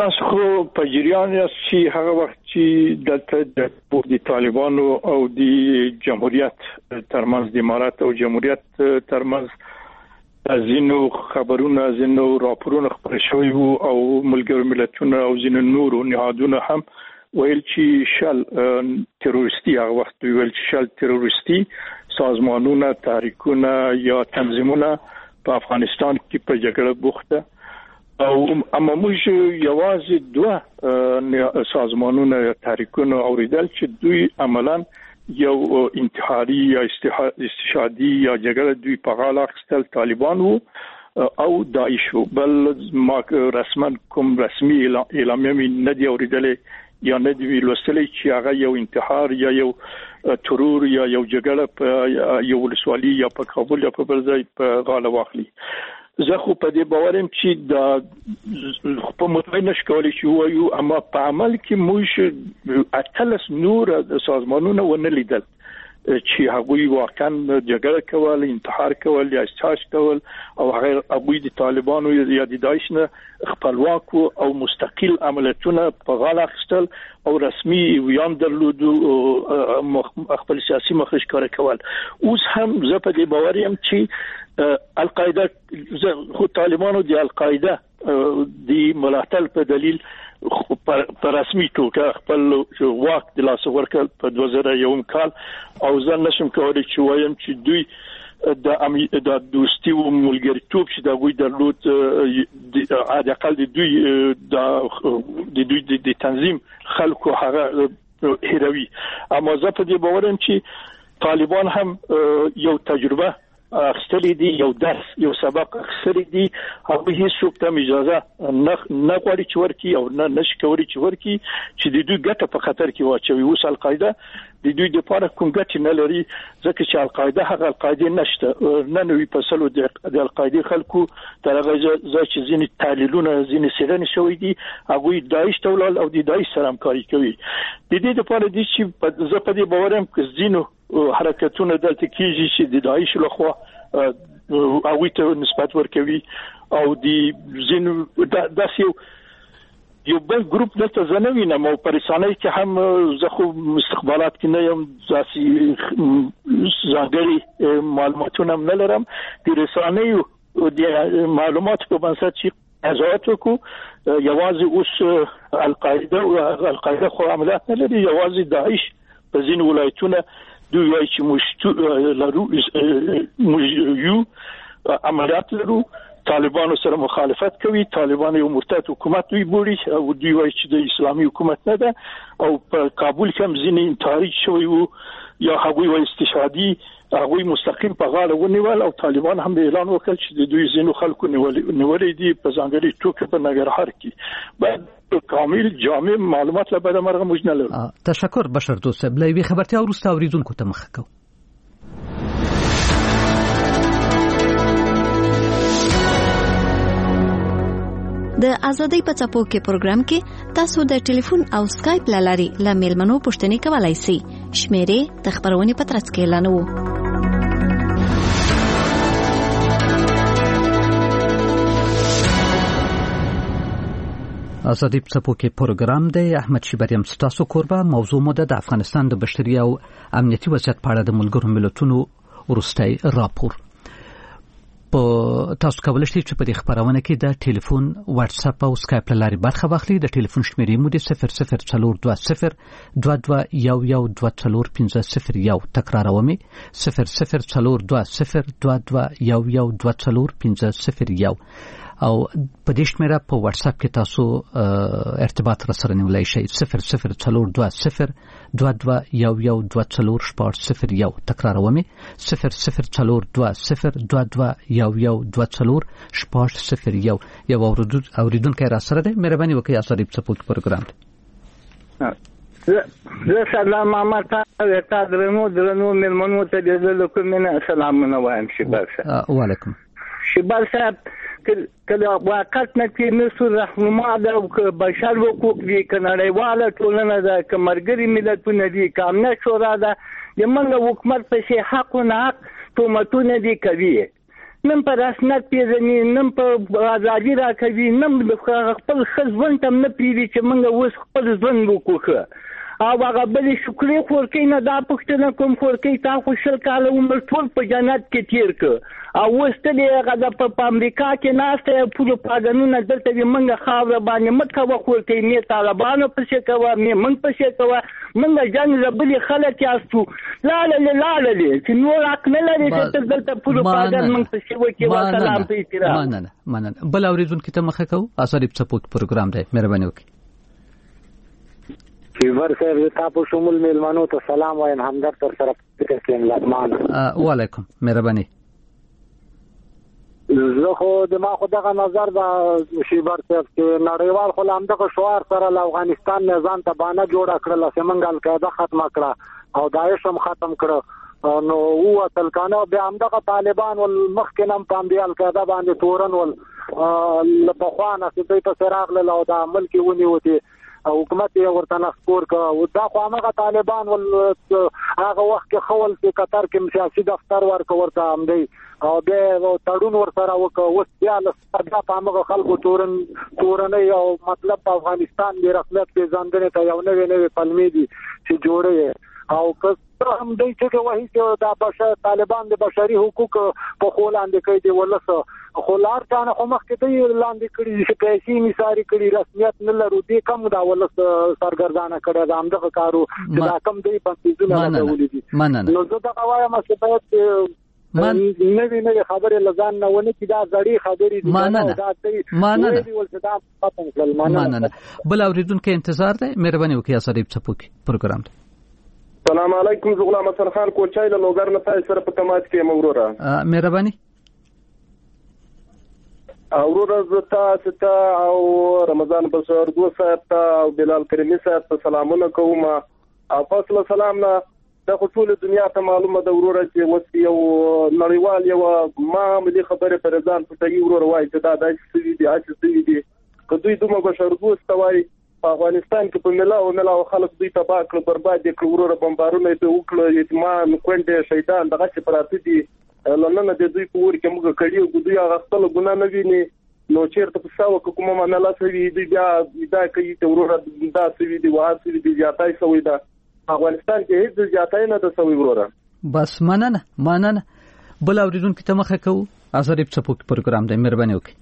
تاسو خو په جریان چې هغه وخت چې دلته د طالبانو او د جمهوریت ترمنځ د امارات او جمهوریت ترمنځ زینو خبرونه زینو راپورونه خبر شوي وو او ملګرو ملتونو او زینو نورو نهادونه هم ویل چې شل تروریستي هغه وخت ویل چې شل تروریستي سازمانونه تحریکونه یا تنظیمونه په افغانستان کې په جګړه بوخته او اما موږ یوازې دوه سازمانونه تحریکونه اوریدل چې دوی عملاً یو انتحاري یا استشهادي یا جګړه دوی په غاړه اخیستل طالبان وو او داعش وو بل ما رسما کوم رسمي اعلامیه نه دی اوریدلې یا نه دی لوستلې چې هغه یو انتحار یا یو ترور یا یو جګړه په یو ولسوالي یا په کابل یا په بل ځای په غاړه واخلي زه خو په دې باورم چې دا په مطمئن نشکولې چې وایو اما په عمل کې موږ اتلس نور سازمانونه ونه لیدل چې هغوی واقعا جګړه کول انتحار کول یا استشهاد کول او هغوی د طالبانو یا د داعش نه خپلواک او مستقل عملیاتونه په غاړه اخیستل او رسمي ویان درلودو خپل سیاسي مخرج کار کول اوس هم زه په دې باور یم چې القاعده خو طالبانو د القاعده د ملاتړ په دلیل په رسمي توګه خپل واک د لاس ورکړ په 2001 کال او ځل نشم کولای چې وایم چې دوی د دوستي او ملګرتوب چې دا وی درلود د اقل د دوی د تنظیم خلکو هغه هیروي اما زه په دې باورم چې طالبان هم یو تجربه اخستلی دی یو درس یو سبق اخستلی دی هغه هیڅ څوک ته اجازه نه غواړي چې ورکی او نه نشکوري چې ورکی چې د دوی ګټه په خطر کې واچوي اوس القاعده د دوی د پاره کوم ګټه نه لري ځکه چې القاعده هغه القاعده نشته نه نوې پسلو د القاعده خلکو ترغه چې ځینې تحلیلونه ځینې سیرنه شوې دي هغه داعش تولل او د داعش سره همکاري کوي د دې لپاره د چې زه په دې باورم چې ځینو حرکتونه دلته کیږي چې د داعش لخوا هغه ته نسبت ورکوي او د زینو داسې یو بل ګروپ دلته زنوي نه مو پریشانای چې هم زه خو مستقبلات کې نه یم ځاسي ځانګړي معلوماتونه نه لرم د رسانه‌یو د معلوماتو په بنسټ چې قضاوت وکړو یوازې اوس القاعده خو عملیات نه لري یوازې داعش په ځینو ولایتونو دوی وايي چې موږ یو عملیات لرو طالبانو سره مخالفت کوي طالبان یو مرتد حکومت وی بوري او دوی وايي چې د اسلامي حکومت نه ده او په کابل کې هم ځینې انتحاري شوی وو یا هغوی وايي استشهادي هغوی مستقیم په غاړه ونیول او طالبان هم اعلان وکړ چې د دوی ځینو خلکو نیولې دي په ځانګړي ټوکې په ننګرهار کې بعد کامل جامع معلومات لپاره مرغه موږ نه لرو تشکر بشر دوست بلوي خبرتیا ورسته اوریدونکو ته مخ کو د ازادۍ په څپو کې پروګرام کې تاسو د ټلیفون او سکایپ لاري له میلمنو پوښتنې کولای شئ شمیرې د خبرونې په ترڅ کې اعلانوو ازادۍ په څپو کې پروګرام دی احمد شیبریم ستاسو کوربه موضوع مو د افغانستان د بشري او امنیتي وضعیت په اړه د ملګرو ملتونو ورستۍ راپور په تاسو کولای شئ چې په دې خبرونه کې د ټلیفون واتس اپ او سکایپ لاري برخه واخلئ د ټلیفون شمیرې مو د 0042 22 تکراروم 0042 او په دې شمیره په واتس اپ کې تاسو ارتباط سره نیولای شئ 0042 22 تکراروم 0042 یو اوریدونکو را سره ده مهرباني وکړئ ازادۍ په څپو کې پروګرام زه سلام محمد تا درنو ملمنو ته د کومه سلامونه وایم شباب صاحب وعلیکم شباب صاحب کله واقعیت نه کې نسو رحمه ده او بشر حقوق دي کنړیواله ټولنه ده کمرګری ملتونه دي کامنه شورا ده یمنګ حکومت په شي حق او حق تومتونه دي کوي نن په رسمیت پیژني، نن په ازادي راکوي، نن خپل ښه ژوند ته نه پرېږدي چې موږ اوس خپل ژوند وکړو. او هغه بلې شکرې خورکۍ نه دا پوښتنه کوم خورکۍ تا خو 20 کاله عمر ټول په جنت کې تېر کړ او اوس ته دې هغه په امریکا کې ناسته یې پروپاګانونه دلته دې موږ خاوره باندې مه کوه خورکۍ، مې طالبانو پسې کوه، مې موږ پسې کوه، موږ جنګ زبلې خلک یاستو. لاړلې چې نور حق نه لري چې ته دلته پروپاګاندا موږ پسې وکړې. وسلام په احترام. مننه. بل اورېدونکي ته مخه کوو. آزادي څپوک پروګرام دی، مهرباني وکړئ. فیور صاحب تاسو شمول میلمانو ته سلام وایم، همدرد تر سره فکر کوم لازمان. وعلیکم، مهرباني. زه خو د ما خو دغه نظر دا شیبر صاحب چې نړیوال خو لامدغه شعار سره له افغانستان نه ځان ته بانه جوړه کړل چې موږ القاعده ختمه کړه او داعش هم ختم کړه، نو هو تلکانه بیا همدغه طالبان ول مخکنم په دې القاعده باندې تورن ول لپخوانه چې دوی په سراغ له او د ملک ونیوتی حکومت یې ورته نسپور کړ. دا خو هغه طالبان ول هغه وخت کې خول چې قطر کې سیاسي دفتر ورکو ورته امدی او به تړون ورسره وکړ. اوس بیا له هغه خلکو تورنې او مطلب په افغانستان د رسمیت پیژندنې ته یو نوې پلمې دي چې جوړې او که هم دوی چې وایي چې دا طالبان د بشري حقوق په خو لاندې کوي دی ولسه خو لار ځانه خو مخکې دوی لاندې کړي چې پیسې نثاري کړي، رسمیت نه لرو، دې کم دا ولس سرګردانه کړی دا همدغه کارو چې دا کم دوی بنسټونه لګولي دي. نو زه دغه وایم چې باید نوې خبرې لزان نه ونه چې دا زړې خبرې دي. مننه. بل اورېدونکي انتظار دی، مهرباني وکړئ. آزادي څپوک پروګرام دی. سلام علیکم، زه غلام حسن خان کوچای له لوګر نه تاسو سره په تماس کې مغروره. مهرباني. اورور زتا ستا او رمضان بشردو صاحب ته او بلال کریمی صاحب ته سلامونه کوم. او فاصله سلام نه د ټول دنیا ته معلومه ده وروره چې وس یو نړیوال یو معاملې خبره پر ځان پټي وروره وایي چې دا داسې سوي دي اچ سوي دي که دوی دومره بشردو استوي په افغانستان کې په ملاو خلک دوی تباہ کړ، برباد کړ، وروره بمبارونه ته وکړل، یتیمان کونډې شهیدان دغه څه پراته دي. لننه د دوی په ور کې موږ کړیو دوی هغه خپل ګناه نه ویني، نو چیرته په ساو کومه معاملې سوي دي بیا دا کوي ته وروره دا سوي دي واسي دي زیاتای سوي ده. افغانستان کې هیڅ زیاتای نه ده سوي وروره. بس مننه. بل اورېدونکي ته مخه کوو. آزادي څپوک پروګرام دی، مهرباني وکړئ.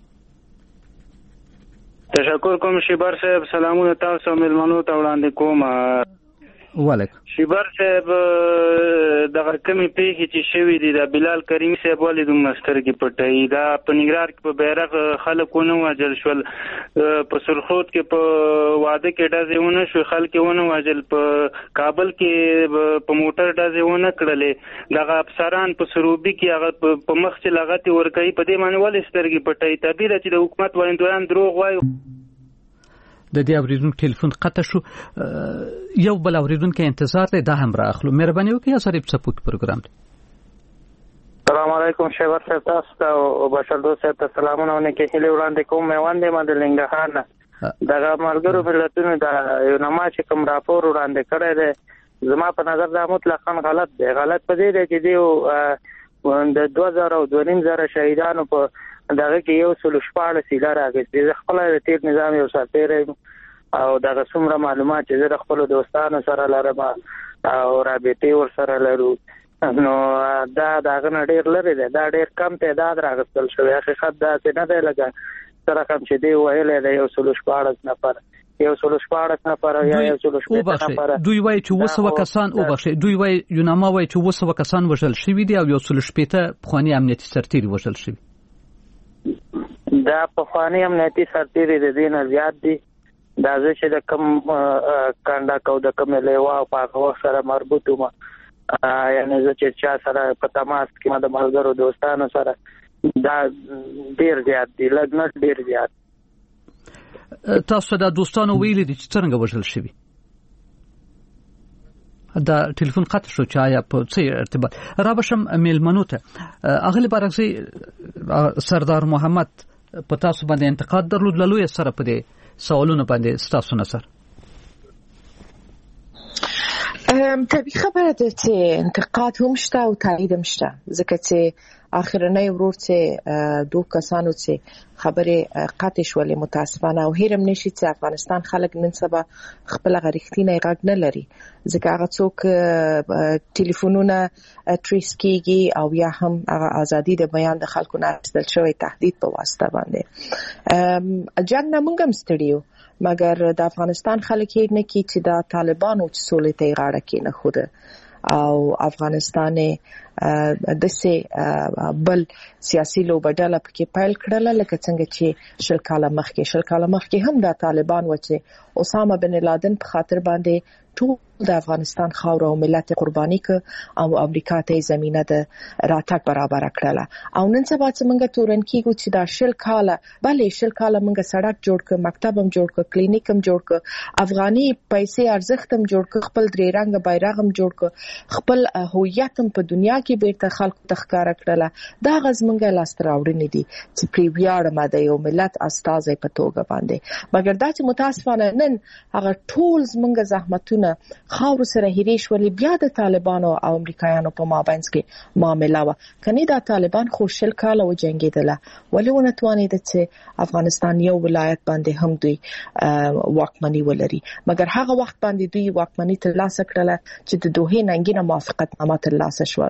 تشکر کوم شیبر صاحب، سلامونه تاسو مېلمنو ته وړاندې کوم. وعلیکم. شیبر صاحب دغه کمی پیښې چې شوي دي د بلال کریمی صاحب ولې دومره سترګې پټوي؟ دا په ننګرهار کې په بیرغ خلک ونه وژل شول، په سرخود کې په واده کې ډزې ونه شوې، خلک ونه وژل، په کابل کې په موټر ډزې ونه کړلې، دغه افسران په سروبي کې هغه په مخ چې لغتې ورکوي، په دې باندې ولې سترګې پټوي؟ تعبیر چې د حکومت وایندویان دروغ وایي. د دې اورېدونکو ټلیفون قطع شو. یو بل اورېدونکو انتظار دی، دا هم راخلو. مهرباني وکړئ. آزادي څپوک پروګرام دی. السلام علیکم شیبر صاحب، تاسو ته او بشردو صاحب ته سلامونه ونکړي. هیله وړاندې کوم میوان دی ما د لنګهار نه. دغه ملګرو ملتونو د یونما چې کوم راپور وړاندې کړی دی زما په نظر دا مطلقاً غلط دی. غلط په دې دی چې دی د 2000 شهیدانو په دغه کې 114 سیله راغستې. زه خپل د تیر نظام یو ساتیر او دغه څومره معلومات چې زه خپل دوستانو سره لرم او رابطې ور سره لرو، نو دا دغه نړۍ لري دا ډېر کم تعداد راغستل شوی. حقیقت دا څه نه دی لګا سره کوم چې دی ویلې د 114 نفر یا 114 نفر دوی وایي چې 200 کسان دوی وایي یوناما وایي چې 200 کسان وژل شوي دي او 118 پخوانی امنیتي سرتیري وژل شوي. دا پخوانی امنیتي سرتیري د دې نه زیات دي. دا چې د کم کاندا کو د کم لیوا په هغه سره مربوط وم، یعنی چې چا سره په تماس کې ما د ملګرو دوستانو سره دا ډیر زیات دي، لږ نه ډیر زیات. تاسو دا دوستانو ویلي دي چې څنګه وژل شوي؟ دا ټلیفون قطع شو چې آیا په څه ارتباط رابشم میلمنو ته. اغلی بارکزی سردار محمد په تاسو باندې انتقاد درلود لوی سره په دې سوالونو باندې تاسو نظر؟ طبیعي خبره ده چې انتقاد هم شته او تایید هم شته، ځکه چې اخرنۍ ورور چې دوه کسانو چې خبره قطع شولې متاسفانه او هیرم نشي چې افغانستان خلک نن سبا خپل غریښتینه غږ نه لري، ځکه هغه څوک ټلیفونونه ټریس کیږي او یا هم هغه ازادي د بیان د خلکو نه اخیستل شوی تهدید په واسطه باندې جنگ نه موږ هم ستړي یو، مګر د افغانستان خلک یې نه کی چې د طالبانو چې سولې ته غاړه کې نه خوده او افغانستان دسه بل سیاسي لوبډاله پکې پایل کړل، لکه څنګه چې شل کاله مخکې هم د طالبان و چې اسامه بن لادن په خاطر باندې ټول د افغانستان خاور او ملت قرباني ک او امریکا ته زمينه د راتګ برابر کړله او نن سبا چې موږ تورن کیږو چې دا شل کاله موږ سړک جوړ ک، مکتب هم جوړ ک، کلینیک هم جوړ ک، افغاني پیسې ارزښت هم جوړ ک، خپل درې رنګ بیرغ هم جوړ ک، خپل هویت هم په دنیا کې بیرته خلکو ته ښکارا کړله، دا غز موږ لاستر راوړنې دي چې پری ویاړ ماده یو ملت استازي په توګه باندې، مګر دا چې متاسفانه نن هغه ټول موږ زحمتونه خاور سره هریش ولې بیا د طالبانو او امریکایانو په مابینځ کې معامله و کني دا طالبان خو شل کاله و جنگیدله ولې ونه توانید چې افغانستان یو ولایت باندې هم دوی واکمنی ولري، مګر هغه وخت باندې دوی واکمنی ترلاسه کړله چې د دوه ننګینه موافقتنامه ترلاسه شو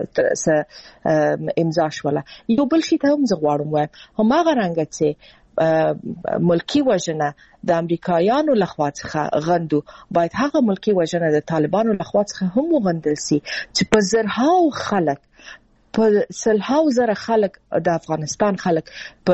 امضا شوله. یو بل شي ته هم زغواړم وایم هماغه رنګ چې ملکی وژنه د امریکایانو لخوا څخه غندو باید هغه ملکی وژنه د طالبانو لخوا څخه هم وغندل سي چې په زرهاو خلک په سلهاو زره خلک د افغانستان خلک په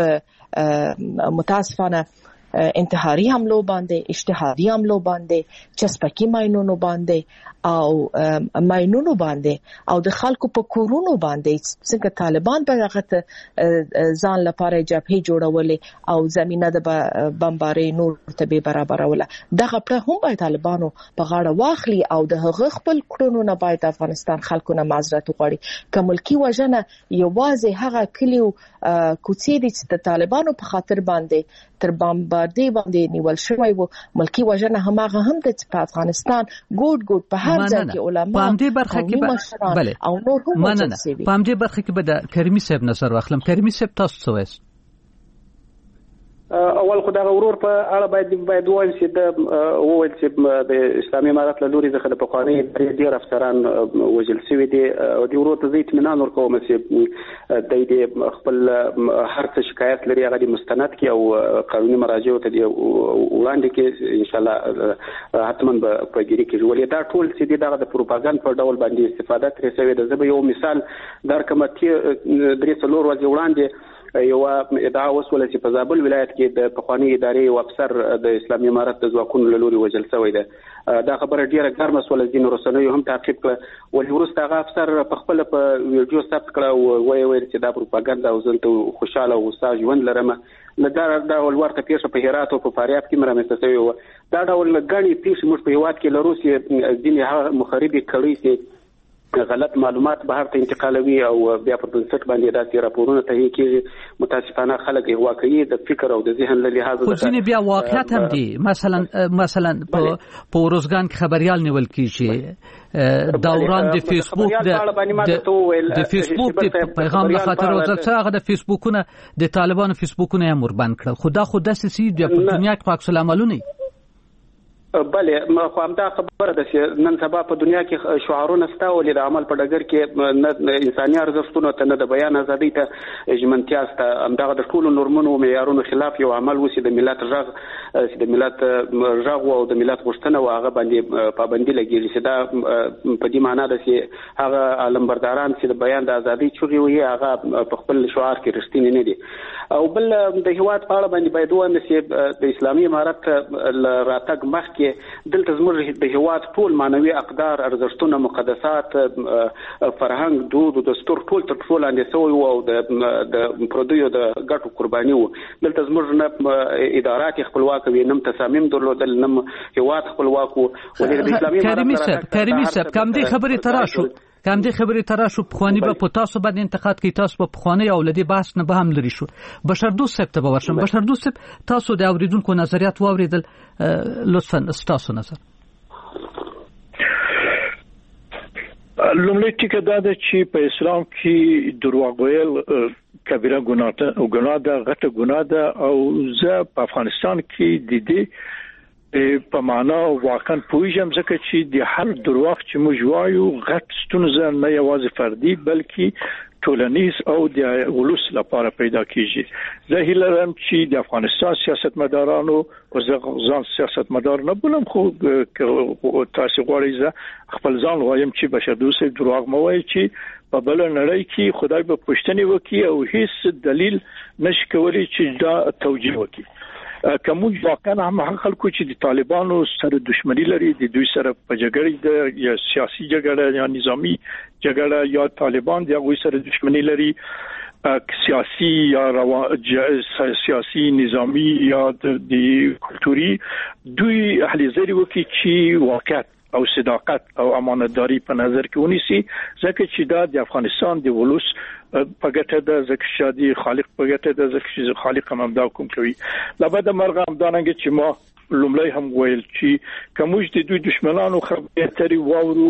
متاسفانه انتحاري حملو باندې اجتهادي حملو باندې چسپکی ماینونو باندې او ماینونو باندې او د خلکو په کورونو باندې څنګه طالبان په هغه ځان لپاره جبهه جوړولې او زمينه د بمباري نور ته به برابروله، دغه پر هم باید طالبانو په غاړه واخلي او د هغه خپل کړنو نه باید افغانستان خلکو نه معذرت وغواړي. کملکی وژنه یوازې هغه کلیو کوڅې دي چې د طالبانو په خاطر باندې تر بمباردي باندې نیول شوی وو، ملکی وژنه هماغه هم د افغانستان ګوډ په هر ځای کې علما په دې برخه کې او نور هم موجود په دې برخه کې به د کریمي صاحب نظر واخلم. کریمي صاحب تاسو څه وایي؟ اول خو دا ورور په اړه باید وایي چې د اسلامي امارات له لوري څخه د پخواني ډېر افسران وژل شوي دي او د ورور ته زه اطمینان ورکوم چې د خپل هر څه شکایت لري هغه د مستند کې او قانوني مراجعو ته وړاندې کې ان شاء الله حتما به په ګیري کې ولې دا ټول چې دغه د پروپاګاندا په ډول باندې استفاده ترې شوې ده. زه به یو مثال درکړم چې درې څلور ورځې وړاندې یو ادعا وسوله چې په زابل ولایت کې د پخوانی ادارې او افسر د اسلامي امارت د ځواکونو له لوري وژل شوی ده. دا خبره ډیره ګرمه سوله ځینو رسنیو هم تعقیب کړه، ولې وروسته هغه افسر په خپل په ویډیو ثبت کړه او ویل چې دا پروپاګاندا او زه خوشاله او ساده ژوند لرم. دا ورته پیښه په هرات او په فاریاب کې مرامسته شوی و. دا ډول غني پیښې موږ په هیواد کې لروسي ځینې مخربي کړي چې غلط معلومات بهر ته انتقالوي او بیا په بنسټ باندې داسې راپورونه تهیه کیږي. متاسفانه خلک واقعي د فکر او د ذهن له لحاظه خو ځینې بیا واقعیت هم دي. مثلا په روزګان کې خبريال نیول کیږي، دوران د فیسبوک د فیسبوک د پیغام له خاطر وځل هغه د فیسبوکونه د طالبانو فیسبوکونه هم وربند کړل. خدا داسې سي د دنیا کې عکس العملونه بله ما خو همدا خبره ده چې نن سبا په دنیا کې شعارونه ستا ولې د عمل په ډګر کې نه انساني ارزښتونو ته نه د بیان ازادۍ ته ژمنتیا ستا همدغه د ټولو نورمونو او معیارونو خلاف یو عمل وسی د ملت غږ او د ملت غوښتنه او هغه باندې پابندي لګیږي چې دا په دې معنی ده چې هغه علمبرداران چې د بیان د ازادۍ چوري وي هغه په خپل شعار کې رښتینی نه دي. او بل د هیواد په اړه باندې باید وایم چې د اسلامي امارت راتګ مخکې دلته زموږ د هیواد ټول معنوي اقدار ارزښتونه مقدسات فرهنګ دود او دستور ټول تر ټولو لاندې سوی او د پردیو د ګټو قرباني وو. دلته زموږ نه ادارات خپلواک وي، نم تصامیم درلودل، نم هیواد خپلواک وو. ولې د اسلامي کریمي صاحب کم دي خبرې تراشو پخوانی به په تاسو باندې انتقاد کوي، تاسو په پخوانی اولادي بحث نه به هم لري شو. بشر دوست صاحب ته ورشم. بشر دوست صاحب تاسو د اوریدونکو نظریات واوریدل، لطفا تاسو نظر. لومړی ټکی دا ده چې په اسلام کې دروغ ویل کبیره ګناه ده، غټه ګناه ده، او زه په افغانستان کې د دې په معنا واقعا پوهیږم ځکه چې د هر دروغ چې موږ وایو غټ ستونزه نه یوازې فردي بلکې ټولنیز او د ولس لپاره پیدا کیږي. زه هیله لرم چې د افغانستان سیاستمدارانو او ځان سیاستمدار نه بولم، خو تاسو غواړئ زه خپل ځان وایم چې بشردوسي دروغ مو وایي چې په بل نړۍ کې خدای به پښتني وکي او هیڅ دلیل نشي کولی چې دا توجیه وکي. کوم واقعا هم خلکو چې د طالبانو سره دښمنی لري، د دوی سره په جګړه د یا سیاسي جګړه یا نظامی جګړه یا طالبان د هغه سره دښمنی لري، سیاسي یا سیاسي نظامی یا د کلتوري، دوی هلي زری وکي چې واقعیت او صداقت او امانتداري په نظر کې ونیسي، ځکه چې دا د افغانستان د ولس په ګټه ده، ځکه چې د خالق په ګټه ده، ځکه چې خالق هم دا حکم کوي. لبد مرغه هم دانګ چې ما لومړی هم ویل چې کومج د دوی دشمنانو خبرې اترې واورو،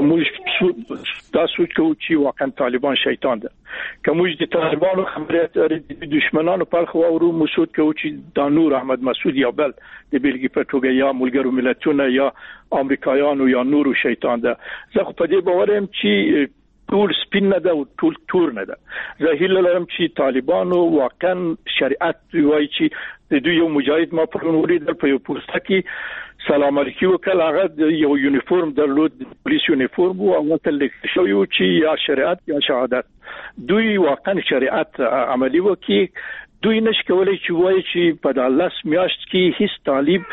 موږ دا سوچ کوو چې واقعا طالبان شیطان ده. کومج د طالبانو خبرې اترې د دشمنانو په خوا واورو، موږ سوچ کوو چې دا نور احمد مسعود یا بل د بیلګې په توګه یا ملګرو ملتونو یا امریکایانو یا نورو شیطان ده. زه په دې باور یم چې ټول سپین نه ده او ټول تور نه ده. زه هیله لرم چې طالبانو واقعا شریعت وایي چې د دوی یو مجاهد ما پرون ولیدل په یو پوسټ کې سلام علیکم وکړ، هغه یو یونیفورم درلود، پولیس یونیفورم او هغه لیکل شوی و چې یا شریعت یا شهادت. دوی واقعا شریعت عملی وکړي. دوی نشي کولای چې وایي چې په دالس میاشت کې هیڅ طالب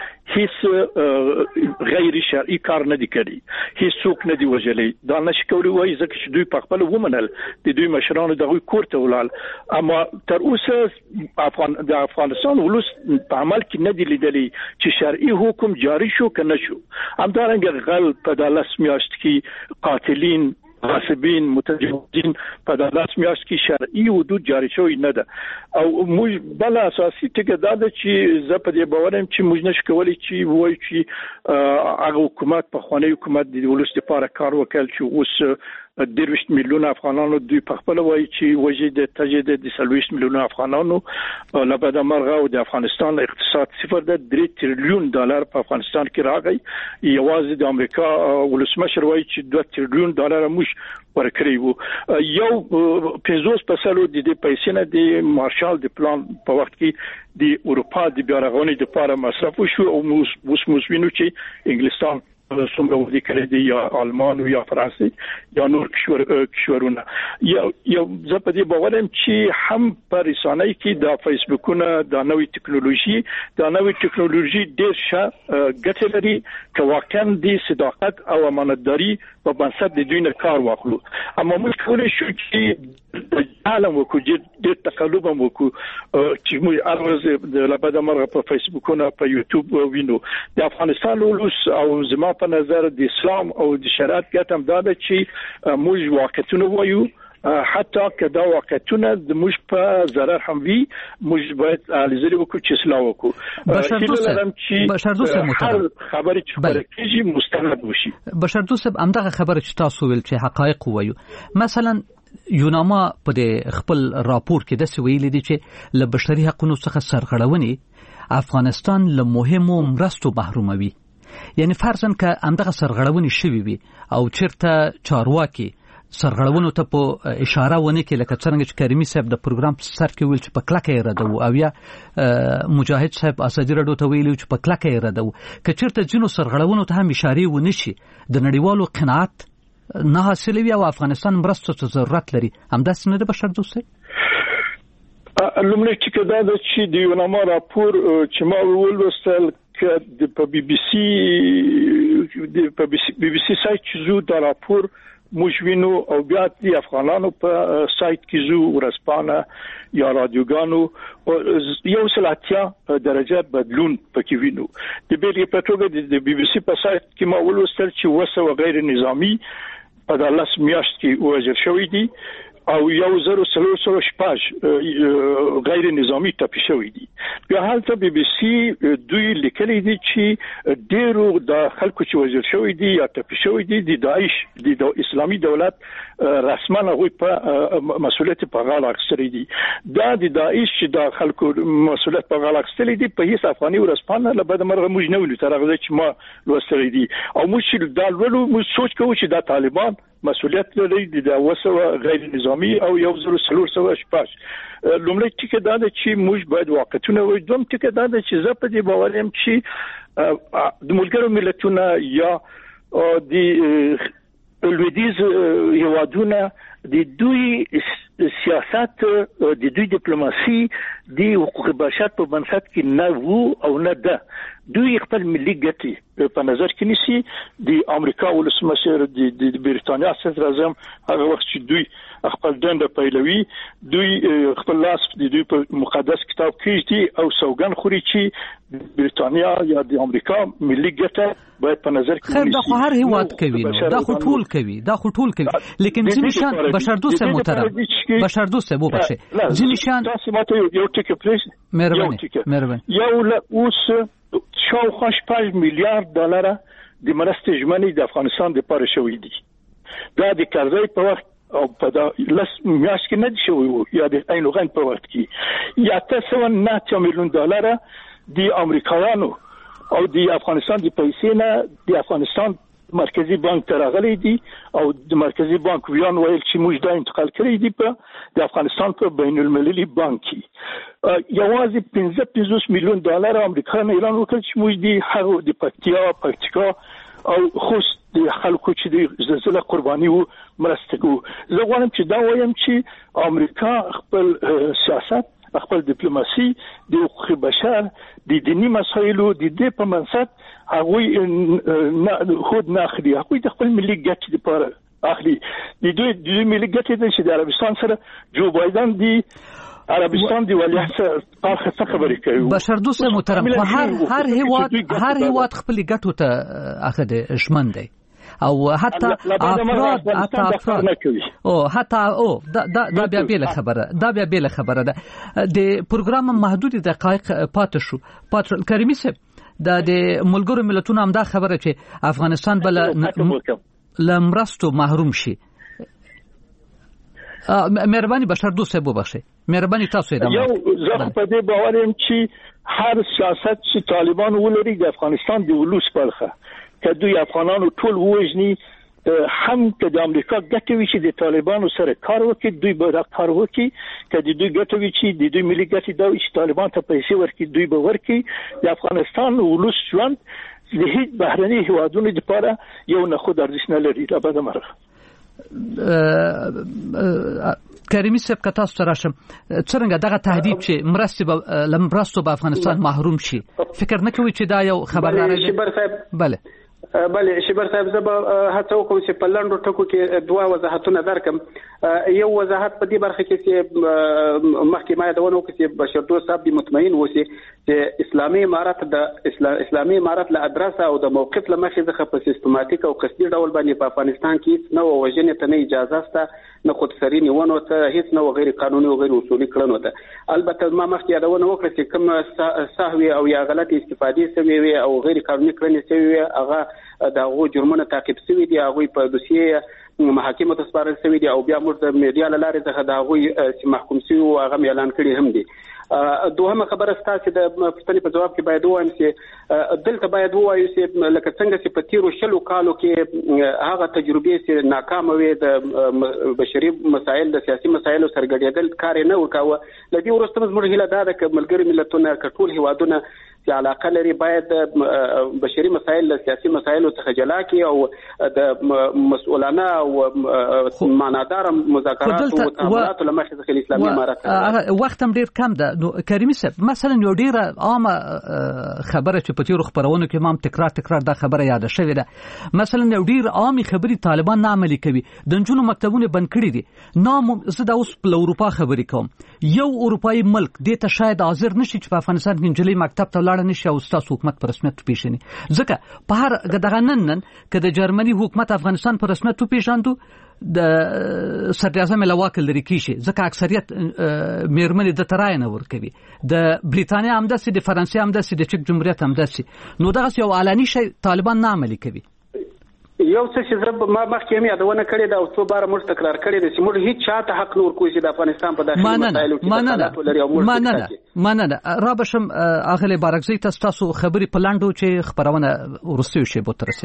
هیڅ غیر شرعي کار نه دی کړی، هیڅ څوک نه دی وجلې. دا نشي کولای وایي ځکه چې دوی په خپل ومنل د دوی مشرانو دغه کور ته ولال، اما تر اوسه د افغانستان ولس په عمل کې نه دی لیدلی چې شرعي حکم جاری شو کنه شو. همدارنګه غل په دالس میاشت کې قاتلین غاصبین متجاوزین په دالس میاشت کې شرعي حدود جاری شوی نه ده. او موږ بل اساسي ټکی دا ده چې زه په دې باور یم چې موږ نشو کولی چې وایو چې هغه حکومت په خوانی حکومت د ولس لپاره کار وکړي چې اوس 20 میلیون افغانانو دوی په خپل وایي چې وجه د تجدید د 30 میلیون افغانانو لبد مرغه او د افغانستان اقتصاد صفر ده. 3 تریلیون ډالر په افغانستان کې راغی. یوازې د امریکا ولسمشر وایي چې 2 تریلیون ډالر موږ ورکړی وو. یو 50% د دې پیسې نه د مارشال د پلان په وخت کې د اروپا د بیارغونې لپاره مصرف شو او اوس موږ وینو چې انګلستان څومره ودی کړی دی یا آلمان یا فرانسې یا نور کشورونه. یو زه په دې باور یم چې هم په رسنۍ کې د فیسبوکونه د نوې ټکنالوژي ډېر ښه ګټه لري چې واقعا د صداقت او امانتداري په بنسټ د دوی نه کار واخلو. اما موږ کولی شو چې عالم وکړو د تقلب هم وکړو چې موږ ارزه د لبد مرغه په فیسبوکونه په یوټیوب وینو. د افغانستان ولس او زما په نظر د اسلام او د شریعت ګټم دا ده چې موږ واقعیتونه وایو، حتی که دا واقعیتونه د موږ په ضرر هم وي، موږ باید علیزری وکړو چې اصلاح وکړو. بشردوسه محترم خبرې چې خبرې کېږي مستند وشي. بشردوسه همدغه خبره چې تاسو ویل چې حقایق وایو، مثلا یوناما په خپل راپور کې د سویل دي چې له بشري حقوقو څخه سرغړونې افغانستان له مهمو مرستو محروموي. یعنی فرضاً که همدغه سرغړونې شوي وي او چیرته چارواکي سرغړونو ته په اشاره ونه کې، لکه څنګه چې کریمي صاحب د پروګرام سر کې ویل چې په کلکه یې ردو، او یا مجاهد صاحب اسدي رډو ته ویل چې په کلکه یې ردو، که چیرته ځینو سرغړونو ته هم اشاره ونه شي د نړیوالو قناعت نه حاصلوي او افغانستان مرستو ته ضرورت لري، همداسې نه ده بشردوسه؟ لومړی ټکی دا ده چې د یوناما راپور چې ما ولوستل که په بي بي سي سایت چې زو دا راپور موږ وینو او بیا د افغانانو په سایت کې زو ورسپانه یا رادیوګانو یو سلاتیا درجه بدلون پکې وینو. د بیلګې په توګه د بي بي سي په سایت کې ما ولوستل چې وسه غیر نظامی په دالس میاشت کې وژل شوی دي او 1406 غیر نظامی ټپي شوی دي. بیا هلته بي بي سي دوی لیکلي دي چې ډیرو د خلکو چې وژل شوی دي یا ټپي شوی دي د داعش د اسلامي دولت رسما هغه په مسؤلیت په غاړه اخیستلي دي. دا د داعش چې د خلکو مسؤلیت په غاړه اخیستلي دي په هیڅ افغاني ورسپانه له بده مرغه موږ نه ویلو تر هغه چې ما لوستلي دي او موږ دا ولو موږ سوچ کوو چې دا طالبان مسؤلیت لري د وسو غیر نظامی او 1406 لومړی ټکی دا ده چې موږ باید واقعیتونه وایو. دوم ټکی دا ده چې زه په دې باور یم چې د ملګرو ملتونو یا د لویدیز هیوادونه د دوی سیاست د دوی ډیپلوماسي د حقوق بشر په بنسټ کې نه وو او نه ده. دوی خپل ملي ګټې په نظر کې نیسي. د امریکا ولسمشر د بریتانیا صدر اعظم هغه وخت چې دوی خپل دنده پیلوي دوی خپل لاس د دوی په مقدس کتاب کې دي او سوګن خوري چې بریتانیا یا د امریکا ملي ګټه باید په نظر کې نیسي. دا خو هر هیواد کوي نو دا خو ټول کوي لیکن ځینې شان بشردوست محترم بشردوست بو بشه ځینې شان تاسو ماته یو ټکی پلیز مهرباني یو اوس شاوخوا 5 میلیارډ ډالر د مرستې ژمنې د افغانستان لپاره شوې دي. دا د قرضې په وخت او په لس میاشت کې نه شوی وو یا د عین لغت په وخت کې یا 9 میلیون ډالر د امریکایانو او د افغانستان د پیسې نه د افغانستان مرکزی بانک ته راغلي دي او د مرکزی بانک ویان ویل چې موږ دا انتقال کړی دی په د افغانستان په بین المللي بانک کې یوازې 15 میلیون ډالر امریکایان اعلان وکړ چې موږ د هغه د پکتیکا او خوست د خلکو چې د زلزلې قرباني وو مرسته کوو. زه غواړم چې دا وایم چې امریکا خپل سیاست خپل ډیپلوماسي د حقوق بشر د دینی مسایلو د دې په منځ هغه خود نه اخلي. هغه د خپل ملي ګټې لپاره اخلي. د دوی ملي ګټې د چې د عربستان سره جو بایدن دی عربستان دی ولی څه خبرې کوي. بشردوست محترم هر هیواد خپل ګټو ته اخد ژمن دی او حتی افراد دا بیا بیل خبره ده. د پروګرام محدود دقایق پاتې شو. کریمي صاحب د ملګرو ملتونو هم دا خبره چې افغانستان بل لمرستو محروم شي. مهرباني بشردوست صاحب وبخښئ مهرباني تاسو یې یو زه په دې باور یم چې هر سیاست چې طالبان ولري د افغانستان د ولوس برخه که دوی افغانانو ټول وژني هم که د امریکا ګټه وي چې د طالبانو سره کار وکړي دوی به دا کار وکړي. که د دوی ګټه وي چې د دوی ملي ګټې دا چې طالبان ته پیسې ورکړي دوی به ورکړي. د افغانستان ولوس ژوند د هیڅ بهرني هیوادونو لپاره یو نه خود ارزښت نه لري. لا بده مرغه کریمي صاحب که تاسو راشم څنګه دغه تهدید چې مرستو به افغانستان محروم شي فکر نه کوي چې دا یو خبرداری دی؟ بله شبر صاحب زه به هڅه وکړم چې په لنډو ټکو کې دوه وضاحتونه درکم. یو وضاحت په دې برخه کې چې مخکې ما یادونه وکړه چې بشردوست صاحب دې مطمئن اوسي چې اسلامي امارت له ادرسه او د موقف له مخې څخه په سیستماتیک او قصدي ډول باندې په افغانستان کې نه وژنې ته نه اجازه شته نه خودسري نیونه ته هیڅ نه غیر قانوني او غیر اصولي کړنو ته. البته ما مخکې یادونه وکړه چې کوم سهوی او یا غلطي استفادې شوې وي او غیر قانوني کړنې شوې وي هغه دغه جرمونه تعقیب شوی دي. هغه په دوسیه محاکمه ته سپارل شوی دي او بیا موږ د میډیا لارې څخه دا هغه چې محکوم شوی او هغه اعلان کړي هم دي. دوهمه خبره ستاسو د پښتنې په جواب کې باید وایم چې دلته باید ووایو چې لکه څنګه چې په تیرو 20 کالو کې هغه تجربې چې ناکامه وي د بشري مسایل د سیاسي مسایلو سرګړېدل کار نه وکاوه. لدی ورسته زموږ هیله دا ده چې ملګری ملتونه کټول هیوادونه چې علاقه لري باید بشري مسایل له سیاسي مسایلو څخه جلا کړي او د مسؤلانه او معنادار مذاکرات او تعاملات له مخې څخه اسلامي امارت وخت هم ډیر کم ده. نو کریمي صاحب مثلا یو ډیره عامه خبره چې په تیرو خبرونو کې مام تکرار دا خبره یاد شوې ده. مثلا یو ډیر عامه خبري طالبان نه عملي کوي. د جنونو مکتبونه بند کړي دي. نام زه دا اوس په اروپا خبرې کوم. یو اروپאי ملک دې ته شاید حاضر نشي چې په افغانستان کې جلي مکتب ته لاړ نشي او تاسو حکومت په رسمیت پیژني. ځکه په هر دغه نن که د جرمني حکومت افغانستان په رسمیت پیژاندو د صدر اعظم لواکل لري کیږي ځکه اکثریت میرمنې د ترای نه ورکوي. د بریتانیا هم داسې، د فرانسې هم داسې، د چک جمهوریت هم داسې. نو دغه یو علني شی طالبان نه عملي کوي. یو څه چې زه ما مخکې هم یادونه کړې ده او څو باره موږ تکرار کړې ده چې موږ هیڅ چاته حق نه ورکوو چې د افغانستان په داخلي مسایلو کې دخالت ولري او موږ مننه. رابشم اغلی بارکزی تاسو خبرې په لاندو چې خبرونه ورستیو شی بو تر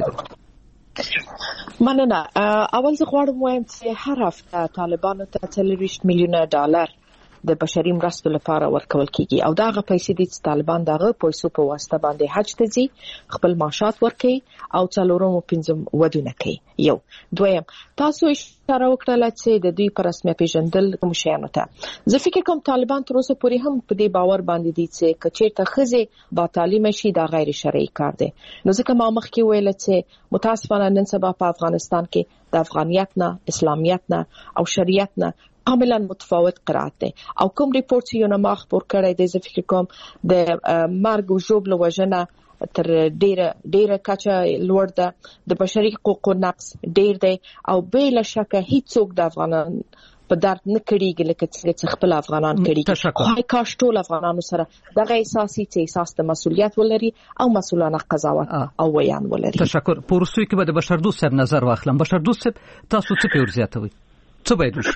رسیدل. مننه. اول زه غواړم وایم چې هر هفته طالبانو ته $40 میلیونه د بشري مرستو لپاره ورکول کیږي او داغه پیسې دي چې طالبان دغه پیسو په واسطه باندې حج ته ځي، خپل معاشات ورکوي او څلورم او پنځم ودونه کوي. یو دویم تاسو اشاره وکړه چې د دوی پر رسمي پیژندل کوم شیانو ته. زه فکر کوم طالبان تر اوسه پورې هم په دې باور باندې دي چې کچېرته خزه با تعلیم شي دا غیر شرعي کار دی. نو ځکه ما مخکې ویل چې متاسفانه نن سبا په افغانستان کې د افغانیت نه، اسلامیت نه او شریعت نه کاملا متفاوت قرات دی او کوم ریپورت یو نه مخبر کړی دی. زه فکر کوم د مرګ او ژوبل وژنه تر ډیره کچه لوړ ده، د بشري حقوقو نقض ډیر دی او بلا شک هیڅوک د افغانان په درد نه کړيږي لکه چې خپل افغانان کړي. خو کاش ټول افغانانو سره دغه احساسي چې احساس د مسؤلیت ولري او مسؤلانه قضاوت او بیان ولري. تشکر. پورستوي کې به د بشردوست صاحب نظر واخلم. بشردوست صاحب تاسو څه پیور زیاتوي؟ څه باید وشي؟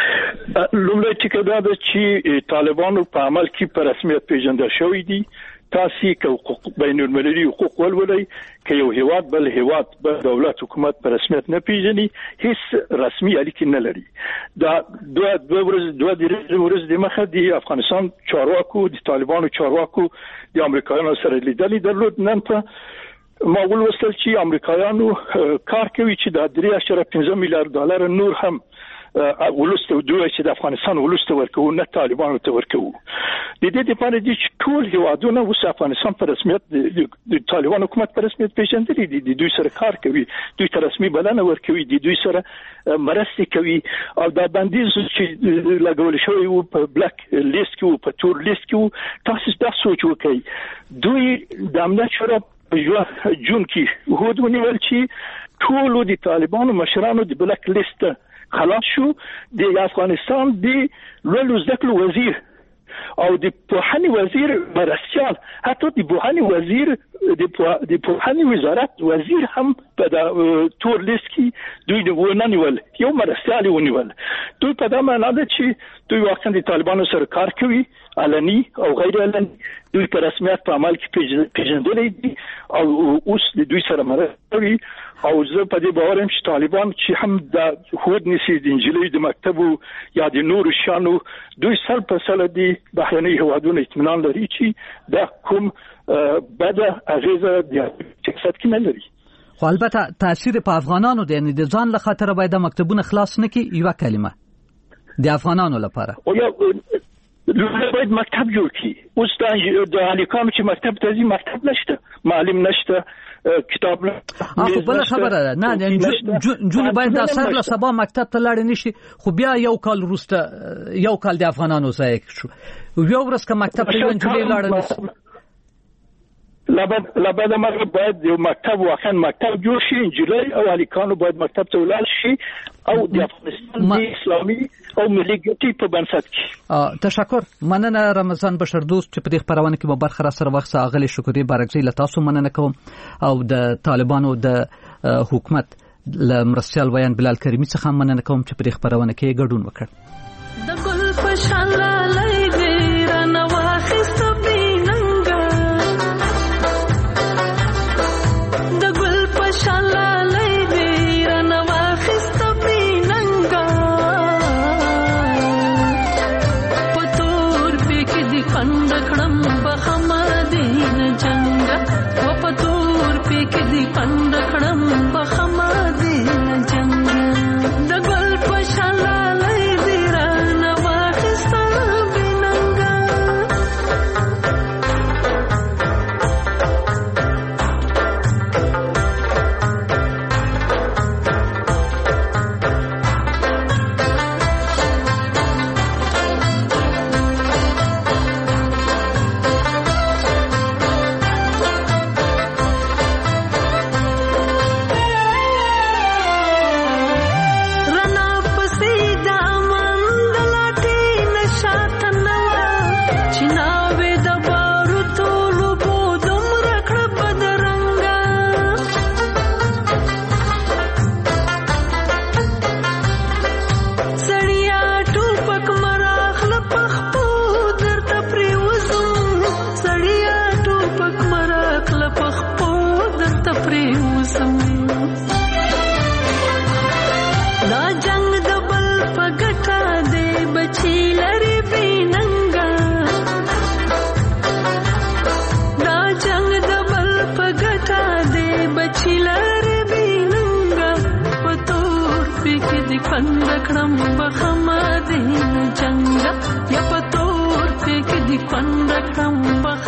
لومړی ټکی دا ده چې طالبانو په عمل کې په رسمیت پیژندل شوی دي. تاسو که بین المللي حقوق ولولئ که یو هیواد بل هیواد بل دولت حکومت په رسمیت نه پیژني هیڅ رسمي اړیکې نه لري. دا دوه ورځې د مخه د افغانستان چارواکو د طالبانو چارواکو د امریکایانو سره لیدلې درلود. نن په ما ولوستل چې امریکایانو کار کوي چې د $3.5 میلیارډ نور هم ولسته دوی چې د افغانستان ولسته ورکوي نه طالبانو ته ورکوي. د دې لپاره چې ټول هیوادونه اوس افغانستان په رسمیت د طالبان حکومت په رسمیت پیژندلي دي، د دوی سره کار کوي، دوی ته رسمي بلنه ورکوي، د دوی سره مرستې کوي او دا بندیز چې لګول شوی وو په بلاک لیست کې وو، په تور لیست کې وو. تاسو دا سوچ وکړئ دوی د امنیت شورا په جون کې هود ونیول چې ټول د طالبانو مشرانو د بلاک لیست خلاص شو. د افغانستان د لوړو زده کړو وزیر او د پوهنې وزیر مرستيال، حتی د پوهنې وزیر د پوهنې وزارت وزیر هم په تور لیست کې دوی ونیول، یو مرستيال ونیول. دوی په دا معنا ده چې دوی واقعا د طالبانو سره کار کوي، علني او غیر علني. دوی په رسمیت په عمل کې پیژندلې دي او اوس د دوی سره مرسته کوي. او زه په دې باور یم چې طالبان چې هم د هود نسی د انجلۍ د مکتبو یا د نور شانو دوی سر په سر دي بهرني هوادونه اطمینان لري چې دا کوم بده اغیزه د سیاست کې نه لري. خو البته تاثیر په افغانانو دی، یعنی د ځان له خاطر باید مکتبونه خلاص نه کی. یو کلمه د افغانانو لپاره او یا باید مکتب جوړ کی. اوس د الیکانو چې مکتب ته ځي مکتب نشته، معلم نشته، کتاب نه. بل خبره ده نه جون باید د سر له سبا مکتب ته لاړ نشي. خو بیا یو کال وروسته یو کال د افغانانو ځای شو، یو ورځ که مکتب ته جوړ لاړ نشي لابد مرغ باید یو مکتب واقعا مکتب جوړ شي، انجلۍ او الیکانو باید مکتب ته ولاړ شي او د افغانستان د اسلامي او ملي ګټې په بنسټ کې. تشکر. مننه رمضان بشردوست چې په دې خبرونه کې به برخه را سره وخت اغلی شکرې بارکزی له تاسو مننه کوم او د طالبانو د حکومت له مرستيال بیان بلال کریمی څخه مننه کوم چې په دې خبرونه کې ګډون وکړ. د ګل پشان لای دې رانه واخست بند کړم په خمدین جنگ یا پتور کې دی پند کړم په